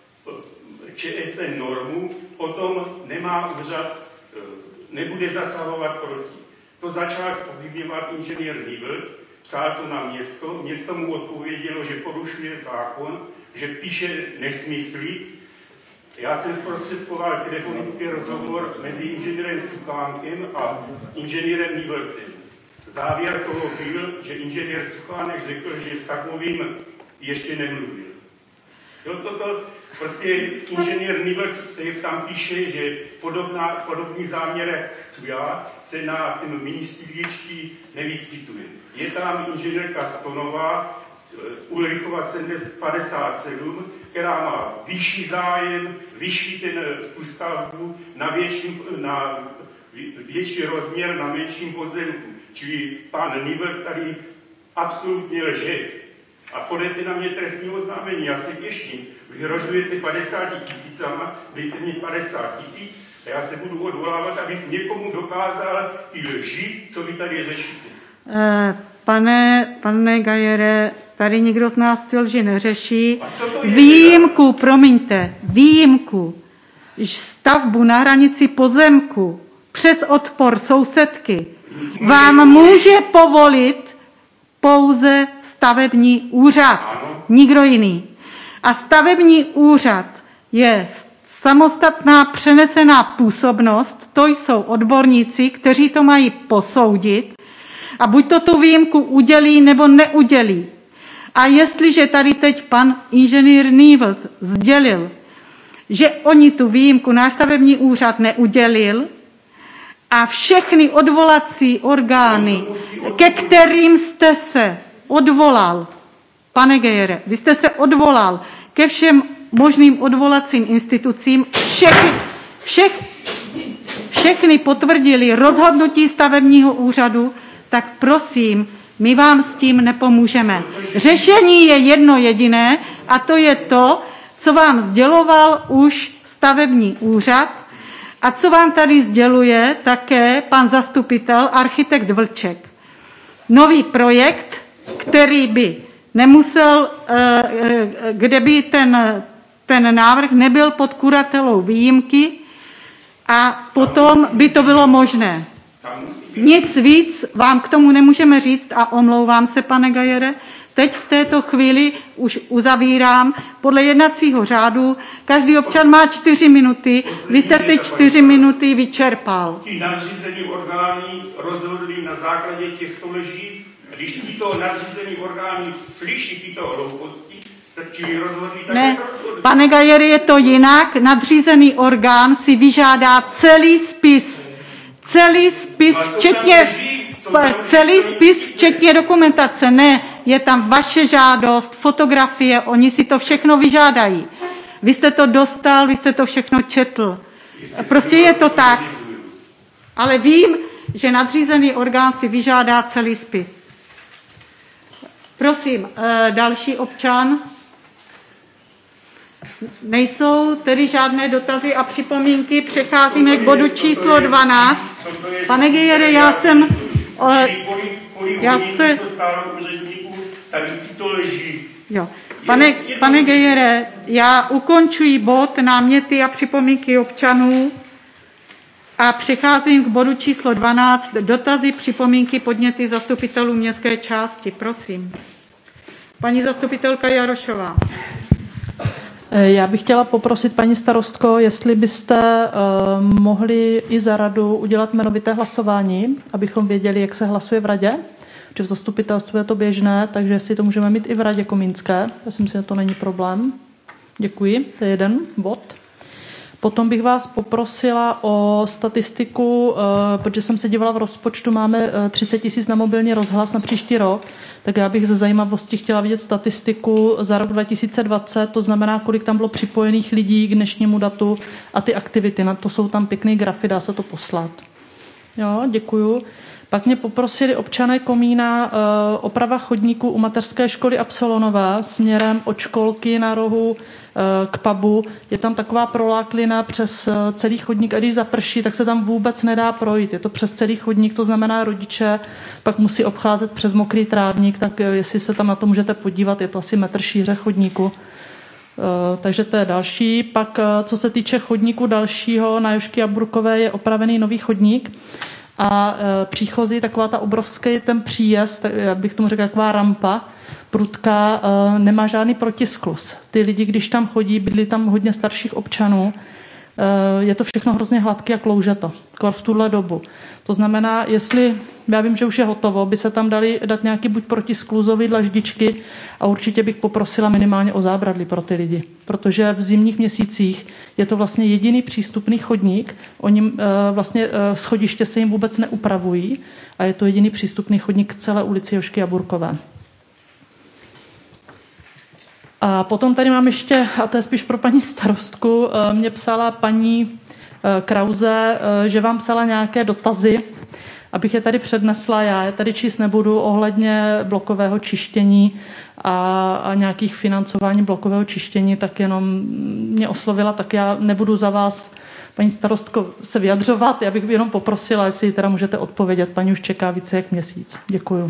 ČSN normu, potom nemá úřad, nebude zasahovat proti. To začal pochybňovat inženýr Nibl, psal to na město, město mu odpovědělo, že porušuje zákon, že píše nesmysly. Já jsem zprostředkoval telefonický rozhovor mezi inženýrem Suchánkem a inženýrem Niblem. Závěr toho byl, že inženýr Suchánek řekl, že s takovým ještě nemluvil. Jo, toto prostě inženýr Nibel tam píše, že podobná, podobný záměr, jak chci já, se na tím ministříčí nevyskytuje. Je tam inženýrka Stonová, Ulrichova padesát sedm, která má vyšší zájem, vyšší ten, tu stavbu na, větším, na větší rozměr na menším pozemku. Čili pan Nibel tady absolutně lže. A podejte na mě trestní oznámení, já se těším. Vyhrožujete padesáti tisícama, dejte mě padesát tisíc a já se budu odvolávat, abych někomu dokázal ty lži, co vy tady řešíte. Pane, pane Gajere, tady nikdo z nás ty lži neřeší. Výjimku, teda? promiňte, výjimku, stavbu na hranici pozemku přes odpor sousedky vám může povolit pouze stavební úřad, ano. Nikdo jiný. A stavební úřad je samostatná přenesená působnost, to jsou odborníci, kteří to mají posoudit a buď to tu výjimku udělí nebo neudělí. A jestliže tady teď pan inženýr Nývl sdělil, že oni tu výjimku náš stavební úřad neudělil a všechny odvolací orgány, ke kterým jste se odvolal, pane Gejere, vy jste se odvolal ke všem možným odvolacím institucím, všechny, všech, všechny potvrdili rozhodnutí stavebního úřadu, tak prosím, my vám s tím nepomůžeme. Řešení je jedno jediné a to je to, co vám sděloval už stavební úřad a co vám tady sděluje také pan zastupitel, architekt Vlček. Nový projekt, který by nemusel, kde by ten, ten návrh nebyl pod kuratelou výjimky a potom by to bylo možné. Nic víc vám k tomu nemůžeme říct a omlouvám se, pane Gajere. Teď v této chvíli už uzavírám. Podle jednacího řádu každý občan má čtyři minuty. Vy jste ty čtyři minuty vyčerpal. Ti nadřízení orgány rozhodli na základě těchto lží. Když tyto nadřízení orgány slyší tyto hlouposti, tak čili rozhodli tak, ne, rozhodli. Pane Gajere, je to jinak. Nadřízený orgán si vyžádá celý spis. Celý spis, včetně, celý spis, včetně dokumentace. Ne, je tam vaše žádost, fotografie, oni si to všechno vyžádají. Vy jste to dostal, vy jste to všechno četl. Prostě je to tak. Ale vím, že nadřízený orgán si vyžádá celý spis. Prosím, další občan. Nejsou tedy žádné dotazy a připomínky. Přecházíme k bodu číslo dvanáct. Pane Gejere, já jsem... Já se... Jo. Pane, pane Gejere, já ukončuji bod náměty a připomínky občanů a přecházím k bodu číslo dvanáct. Dotazy, připomínky, podněty zastupitelů městské části. Prosím. Paní zastupitelka Jarošová. Já bych chtěla poprosit paní starostko, jestli byste uh, mohli i za radu udělat jmenovité hlasování, abychom věděli, jak se hlasuje v radě, že v zastupitelstvu je to běžné, takže jestli to můžeme mít i v radě komínské. Já si myslím, že to není problém. Děkuji, to je jeden bod. Potom bych vás poprosila o statistiku, protože jsem se dívala v rozpočtu, máme třicet tisíc na mobilní rozhlas na příští rok, tak já bych ze zajímavosti chtěla vidět statistiku za rok dva tisíce dvacet, to znamená, kolik tam bylo připojených lidí k dnešnímu datu a ty aktivity. Na to jsou tam pěkný grafy, dá se to poslat. Jo, děkuju. Pak mě poprosili občané Komína uh, oprava chodníků u mateřské školy Absolonové směrem od školky na rohu uh, k pubu. Je tam taková proláklina přes uh, celý chodník a když zaprší, tak se tam vůbec nedá projít. Je to přes celý chodník, to znamená rodiče pak musí obcházet přes mokrý trávník, tak uh, jestli se tam na to můžete podívat, je to asi metr šíře chodníku. Uh, takže to je další. Pak uh, co se týče chodníku dalšího, na Jošky Jaburkové je opravený nový chodník. A e, příchozí, taková ta obrovský ten příjezd, jak bych tomu řekla, taková rampa, prudká, e, nemá žádný protisklus. Ty lidi, když tam chodí, bydlí tam hodně starších občanů, e, je to všechno hrozně hladké a kloužeto, kor v tuhle dobu. To znamená, jestli, já vím, že už je hotovo, by se tam dali dát nějaký buď protiskluzový dlaždičky a určitě bych poprosila minimálně o zábradlí pro ty lidi. Protože v zimních měsících je to vlastně jediný přístupný chodník, oni vlastně schodiště se jim vůbec neupravují a je to jediný přístupný chodník k celé ulici Jošky Jaburkové. A potom tady mám ještě, a to je spíš pro paní starostku, mě psala paní Krause, že vám psala nějaké dotazy, abych je tady přednesla, já je tady číst nebudu, ohledně blokového čištění a, a nějakých financování blokového čištění, tak jenom mě oslovila, tak já nebudu za vás, paní starostko, se vyjadřovat, já bych jenom poprosila, jestli teda můžete odpovědět, paní už čeká více jak měsíc. Děkuju.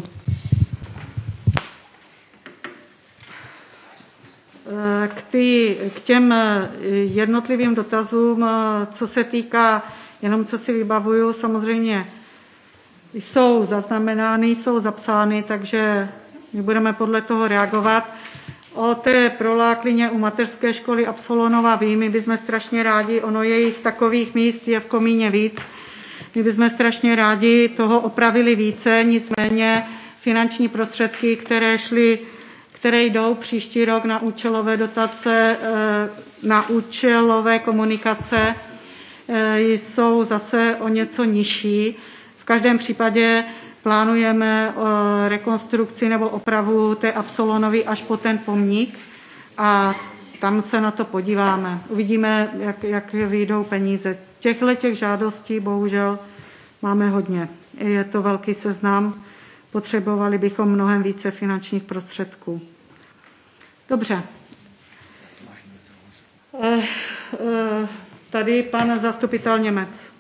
K, tý, k těm jednotlivým dotazům, co se týká, jenom co si vybavuju, samozřejmě jsou zaznamenány, jsou zapsány, takže my budeme podle toho reagovat. O té proláklině u mateřské školy Absolonova vím, my bychom strašně rádi, ono je jich takových míst, je v Komíně víc, my bychom strašně rádi toho opravili více, nicméně finanční prostředky, které šly které jdou příští rok na účelové dotace, na účelové komunikace, jsou zase o něco nižší. V každém případě plánujeme rekonstrukci nebo opravu té Absolonovy až po ten pomník a tam se na to podíváme. Uvidíme, jak, jak vyjdou peníze. Těchto těch žádostí bohužel máme hodně. Je to velký seznam. Potřebovali bychom mnohem více finančních prostředků. Dobře. Tady pan zastupitel Němec.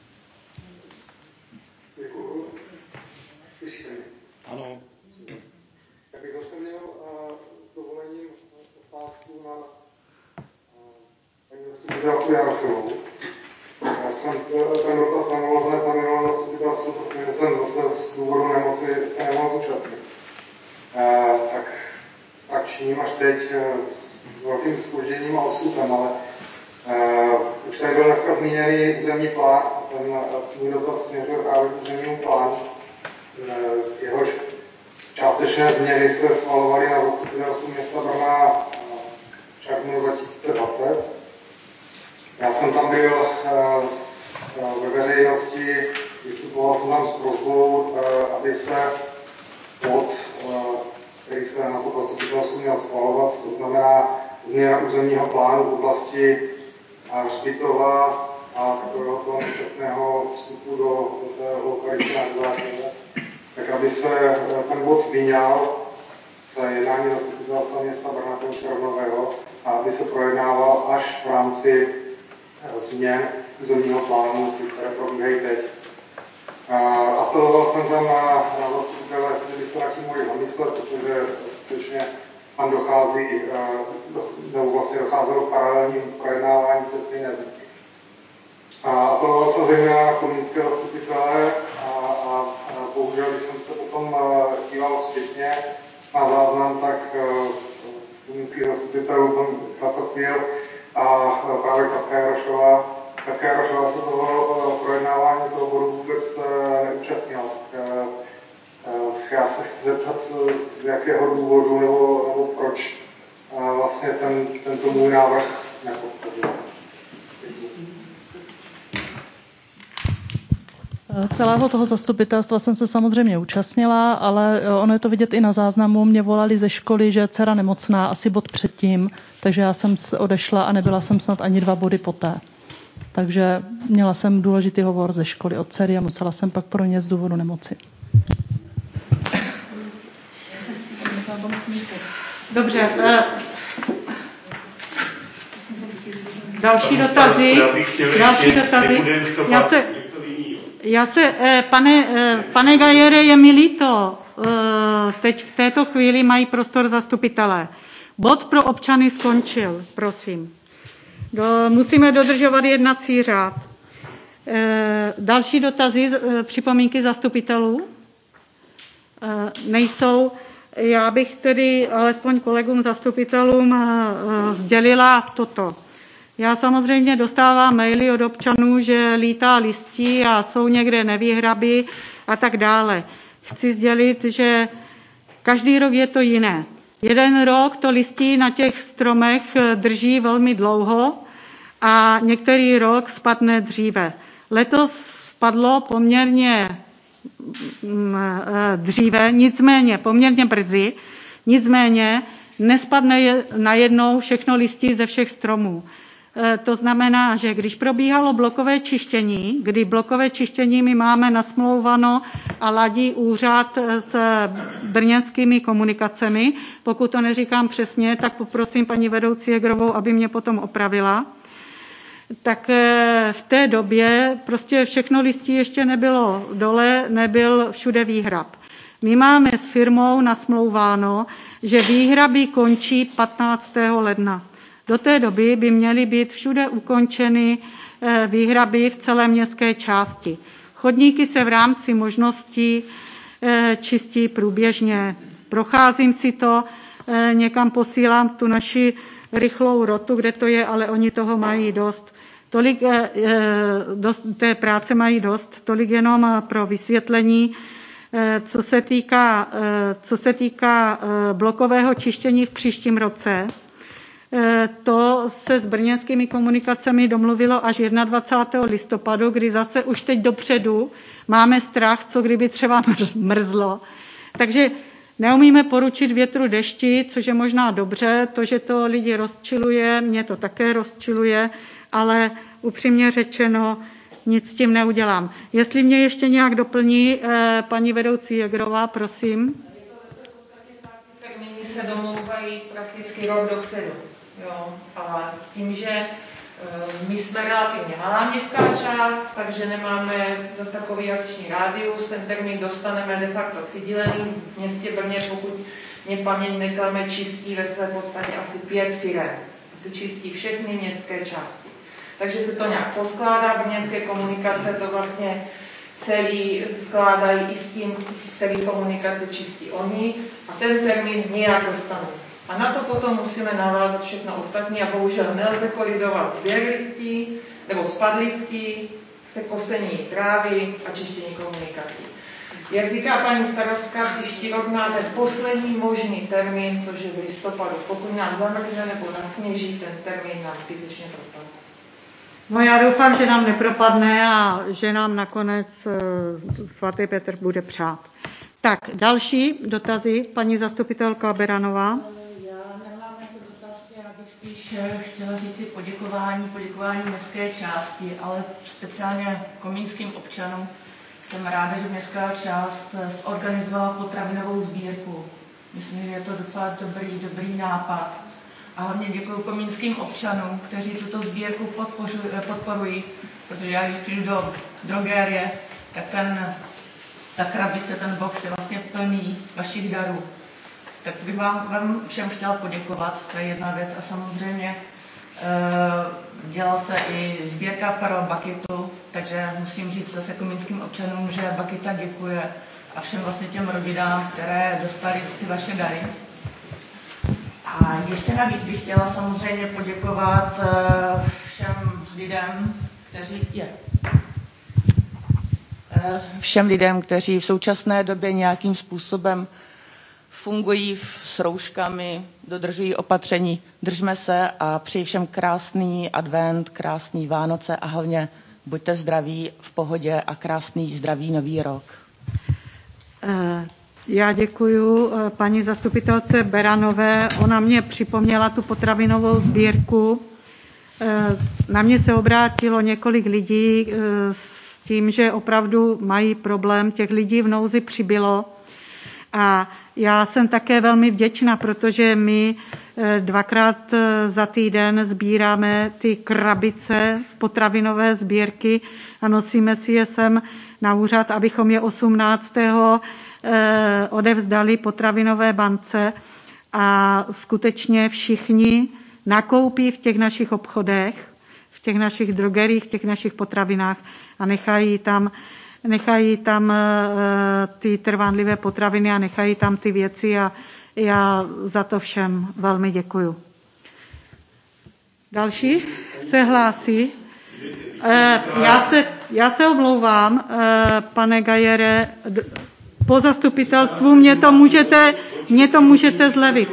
Děkuju. Slyšíte mě? Ano. Já bych zase měl s dovolením otázku na paní zastupitelku Jarošovou. Já jsem ten dotaz nemohl znést na minulém zastupitelstvu, protože jsem zase z důvodu nemoci se nemohl zúčastnit. Tak, tak činím až teď s velkým zpožděním a odstupem, ale Uh, už tady byl dneska zmíněný územní plán, ten můj dotaz směřuje právě k územnímu plánu. Uh, jehož částečné změny se schvalovaly na zastupitelstvu města Brna v červnu dva tisíce dvacet. Já jsem tam byl uh, ve veřejnosti, vystupoval jsem tam s prosbou, uh, aby se bod, uh, který se na to zastupitelstvu měl schvalovat, to znamená změna územního plánu v oblasti a Hřbitova a takového toho nešťastného vstupu do, do té lokality na základě, tak aby se ten bod vyňal z jednání zastupitelstva města Brna toho červnového a aby se projednával až v rámci změn územního plánu, které probíhají teď. A apeloval jsem tam na, na zastupitele, jestli by se na tím mohli zamyslet, protože skutečně tam dochází, nebo vlastně docházelo k paralelním projednávání té stejné věci. A apeloval jsem zejména na komínské zastupitele a, a, a bohužel, když jsem se potom díval zpětně na záznam, tak z komínských zastupitelů pan Kratochvíl a právě Katka Jarošová. Katka Jarošová se toho projednávání toho bodu vůbec neúčastnila. Já se chci zeptat, z jakého důvodu nebo, nebo proč vlastně ten, tento můj návrh nepodpořil. Celého toho zastupitelstva jsem se samozřejmě účastnila, ale ono je to vidět i na záznamu. Mě volali ze školy, že je dcera nemocná, asi bod předtím, takže já jsem odešla a nebyla jsem snad ani dva body poté. Takže měla jsem důležitý hovor ze školy od dcery a musela jsem pak pro ně z důvodu nemoci. Dobře. Další dotazy. Další dotazy. Já se, já se pane, pane Gajere, je mi líto. Teď v této chvíli mají prostor zastupitelé. Bod pro občany skončil, prosím. Do, musíme dodržovat jednací řád. Další dotazy, připomínky zastupitelů nejsou. Já bych tedy alespoň kolegům zastupitelům sdělila toto. Já samozřejmě dostávám maily od občanů, že lítá listí a jsou někde nevýhraby a tak dále. Chci sdělit, že každý rok je to jiné. Jeden rok to listí na těch stromech drží velmi dlouho a některý rok spadne dříve. Letos spadlo poměrně dříve, nicméně poměrně brzy, nicméně nespadne najednou všechno listí ze všech stromů. To znamená, že když probíhalo blokové čištění, kdy blokové čištění my máme nasmlouváno a ladí úřad s brněnskými komunikacemi, pokud to neříkám přesně, tak poprosím paní vedoucí Jegrovou, aby mě potom opravila, tak v té době prostě všechno listí ještě nebylo dole, nebyl všude výhrab. My máme s firmou nasmlouváno, že výhraby končí patnáctého ledna. Do té doby by měly být všude ukončeny výhraby v celé městské části. Chodníky se v rámci možností čistí průběžně. Procházím si to, někam posílám tu naši rychlou rotu, kde to je, ale oni toho mají dost. Tolik dost, té práce mají dost, tolik jenom pro vysvětlení. Co se týká, co se týká blokového čištění v příštím roce, to se s brněnskými komunikacemi domluvilo až dvacátého prvního listopadu, kdy zase už teď dopředu máme strach, co kdyby třeba mrzlo. Takže neumíme poručit větru dešti, což je možná dobře, to, že to lidi rozčiluje, mě to také rozčiluje, ale upřímně řečeno, nic s tím neudělám. Jestli mě ještě nějak doplní paní vedoucí Jegrová, prosím. Termíny se domlouvají prakticky rok dopředu. Jo? A tím, že my jsme relativně malá městská část, takže nemáme zase takový akční rádius, ten termín dostaneme de facto přidělený. V městě Brně, pokud mě paměť neklame, čistí ve své podstatě asi pět firem. To čistí všechny městské části. Takže se to nějak poskládá, brněnské komunikace to vlastně celý skládají i s tím, který komunikace čistí oni a ten termín nějak dostanou. A na to potom musíme navázat všechno ostatní a bohužel nelze koridovat sběr listí nebo spad listí, se kosení trávy a čištění komunikací. Jak říká paní starostka, příští rok máte poslední možný termín, což je v listopadu. Pokud nám zamrzne nebo nasněží, ten termín nám zbytečně propadne. No já doufám, že nám nepropadne a že nám nakonec svatý Petr bude přát. Tak, další dotazy, paní zastupitelka Beranová. Já bych spíš chtěla říct si poděkování, poděkování městské části, ale speciálně komínským občanům. Jsem ráda, že městská část zorganizovala potravinovou sbírku. Myslím, že je to docela dobrý, dobrý nápad. A hlavně děkuji komínským občanům, kteří tuto sbírku podporují, protože já když přijdu do drogérie, tak ten, ta krabice, ten box je vlastně plný vašich darů. Tak bych vám, vám všem chtěla poděkovat, to je jedna věc. A samozřejmě e, dělala se i sbírka pro Bakitu, takže musím říct zase komínským občanům, že Bakita děkuje a všem vlastně těm rodinám, které dostali ty vaše dary. A ještě navíc bych chtěla samozřejmě poděkovat e, všem lidem, kteří je. E, všem lidem, kteří v současné době nějakým způsobem fungují s rouškami, dodržují opatření. Držme se a přeji všem krásný advent, krásný Vánoce a hlavně buďte zdraví, v pohodě a krásný zdravý nový rok. Já děkuji paní zastupitelce Beranové. Ona mě připomněla tu potravinovou sbírku. Na mě se obrátilo několik lidí s tím, že opravdu mají problém. Těch lidí v nouzi přibylo. A já jsem také velmi vděčná, protože my dvakrát za týden sbíráme ty krabice z potravinové sbírky a nosíme si je sem na úřad, abychom je osmnáctého odevzdali potravinové bance a skutečně všichni nakoupí v těch našich obchodech, v těch našich drogeriích, v těch našich potravinách a nechají tam nechají tam ty trvanlivé potraviny a nechají tam ty věci a já za to všem velmi děkuju. Další se hlásí. Já se, já se omlouvám, pane Gajere, po zastupitelstvu mě to můžete, mě to můžete zlevit.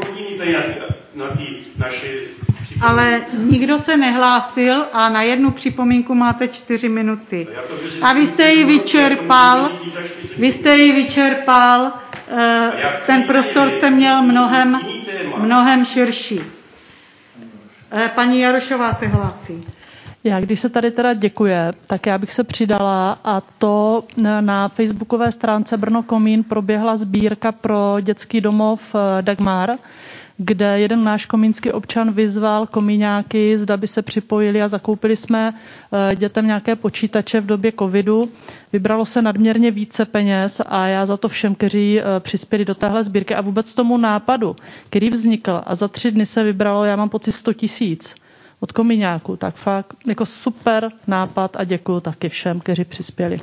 Ale nikdo se nehlásil a na jednu připomínku máte čtyři minuty. A vy jste ji vyčerpal, vy jste ji vyčerpal, ten prostor jste měl mnohem, mnohem širší. Paní Jarošová se hlásí. Já, když se tady teda děkuje, tak já bych se přidala a to na facebookové stránce Brno Komín proběhla sbírka pro dětský domov Dagmar, kde jeden náš komínský občan vyzval komíňáky, zda by se připojili a zakoupili jsme dětem nějaké počítače v době covidu. Vybralo se nadměrně více peněz a já za to všem, kteří přispěli do téhle sbírky a vůbec tomu nápadu, který vznikl a za tři dny se vybralo, já mám pocit sto tisíc od komíňáků, tak fakt jako super nápad a děkuju taky všem, kteří přispěli.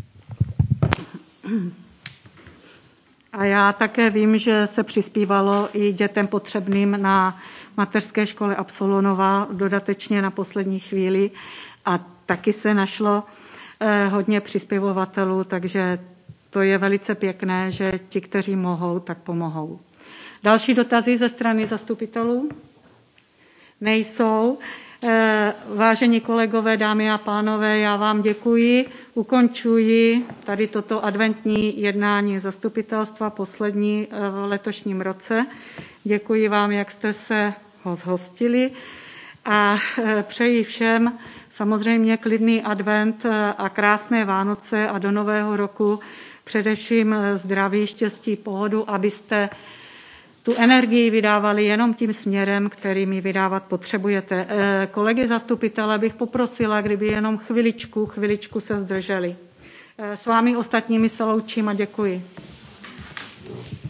A já také vím, že se přispívalo i dětem potřebným na mateřské škole Absolonova dodatečně na poslední chvíli a taky se našlo eh, hodně přispěvovatelů, takže to je velice pěkné, že ti, kteří mohou, tak pomohou. Další dotazy ze strany zastupitelů? Nejsou. Vážení kolegové, dámy a pánové, já vám děkuji. Ukončuji tady toto adventní jednání zastupitelstva, poslední v letošním roce. Děkuji vám, jak jste se ho zhostili a přeji všem samozřejmě klidný advent a krásné Vánoce a do nového roku především zdraví, štěstí, pohodu, abyste tu energii vydávali jenom tím směrem, kterým ji vydávat potřebujete. Kolegy zastupitele bych poprosila, kdyby jenom chviličku, chviličku se zdrželi. S vámi ostatními se loučím a děkuji.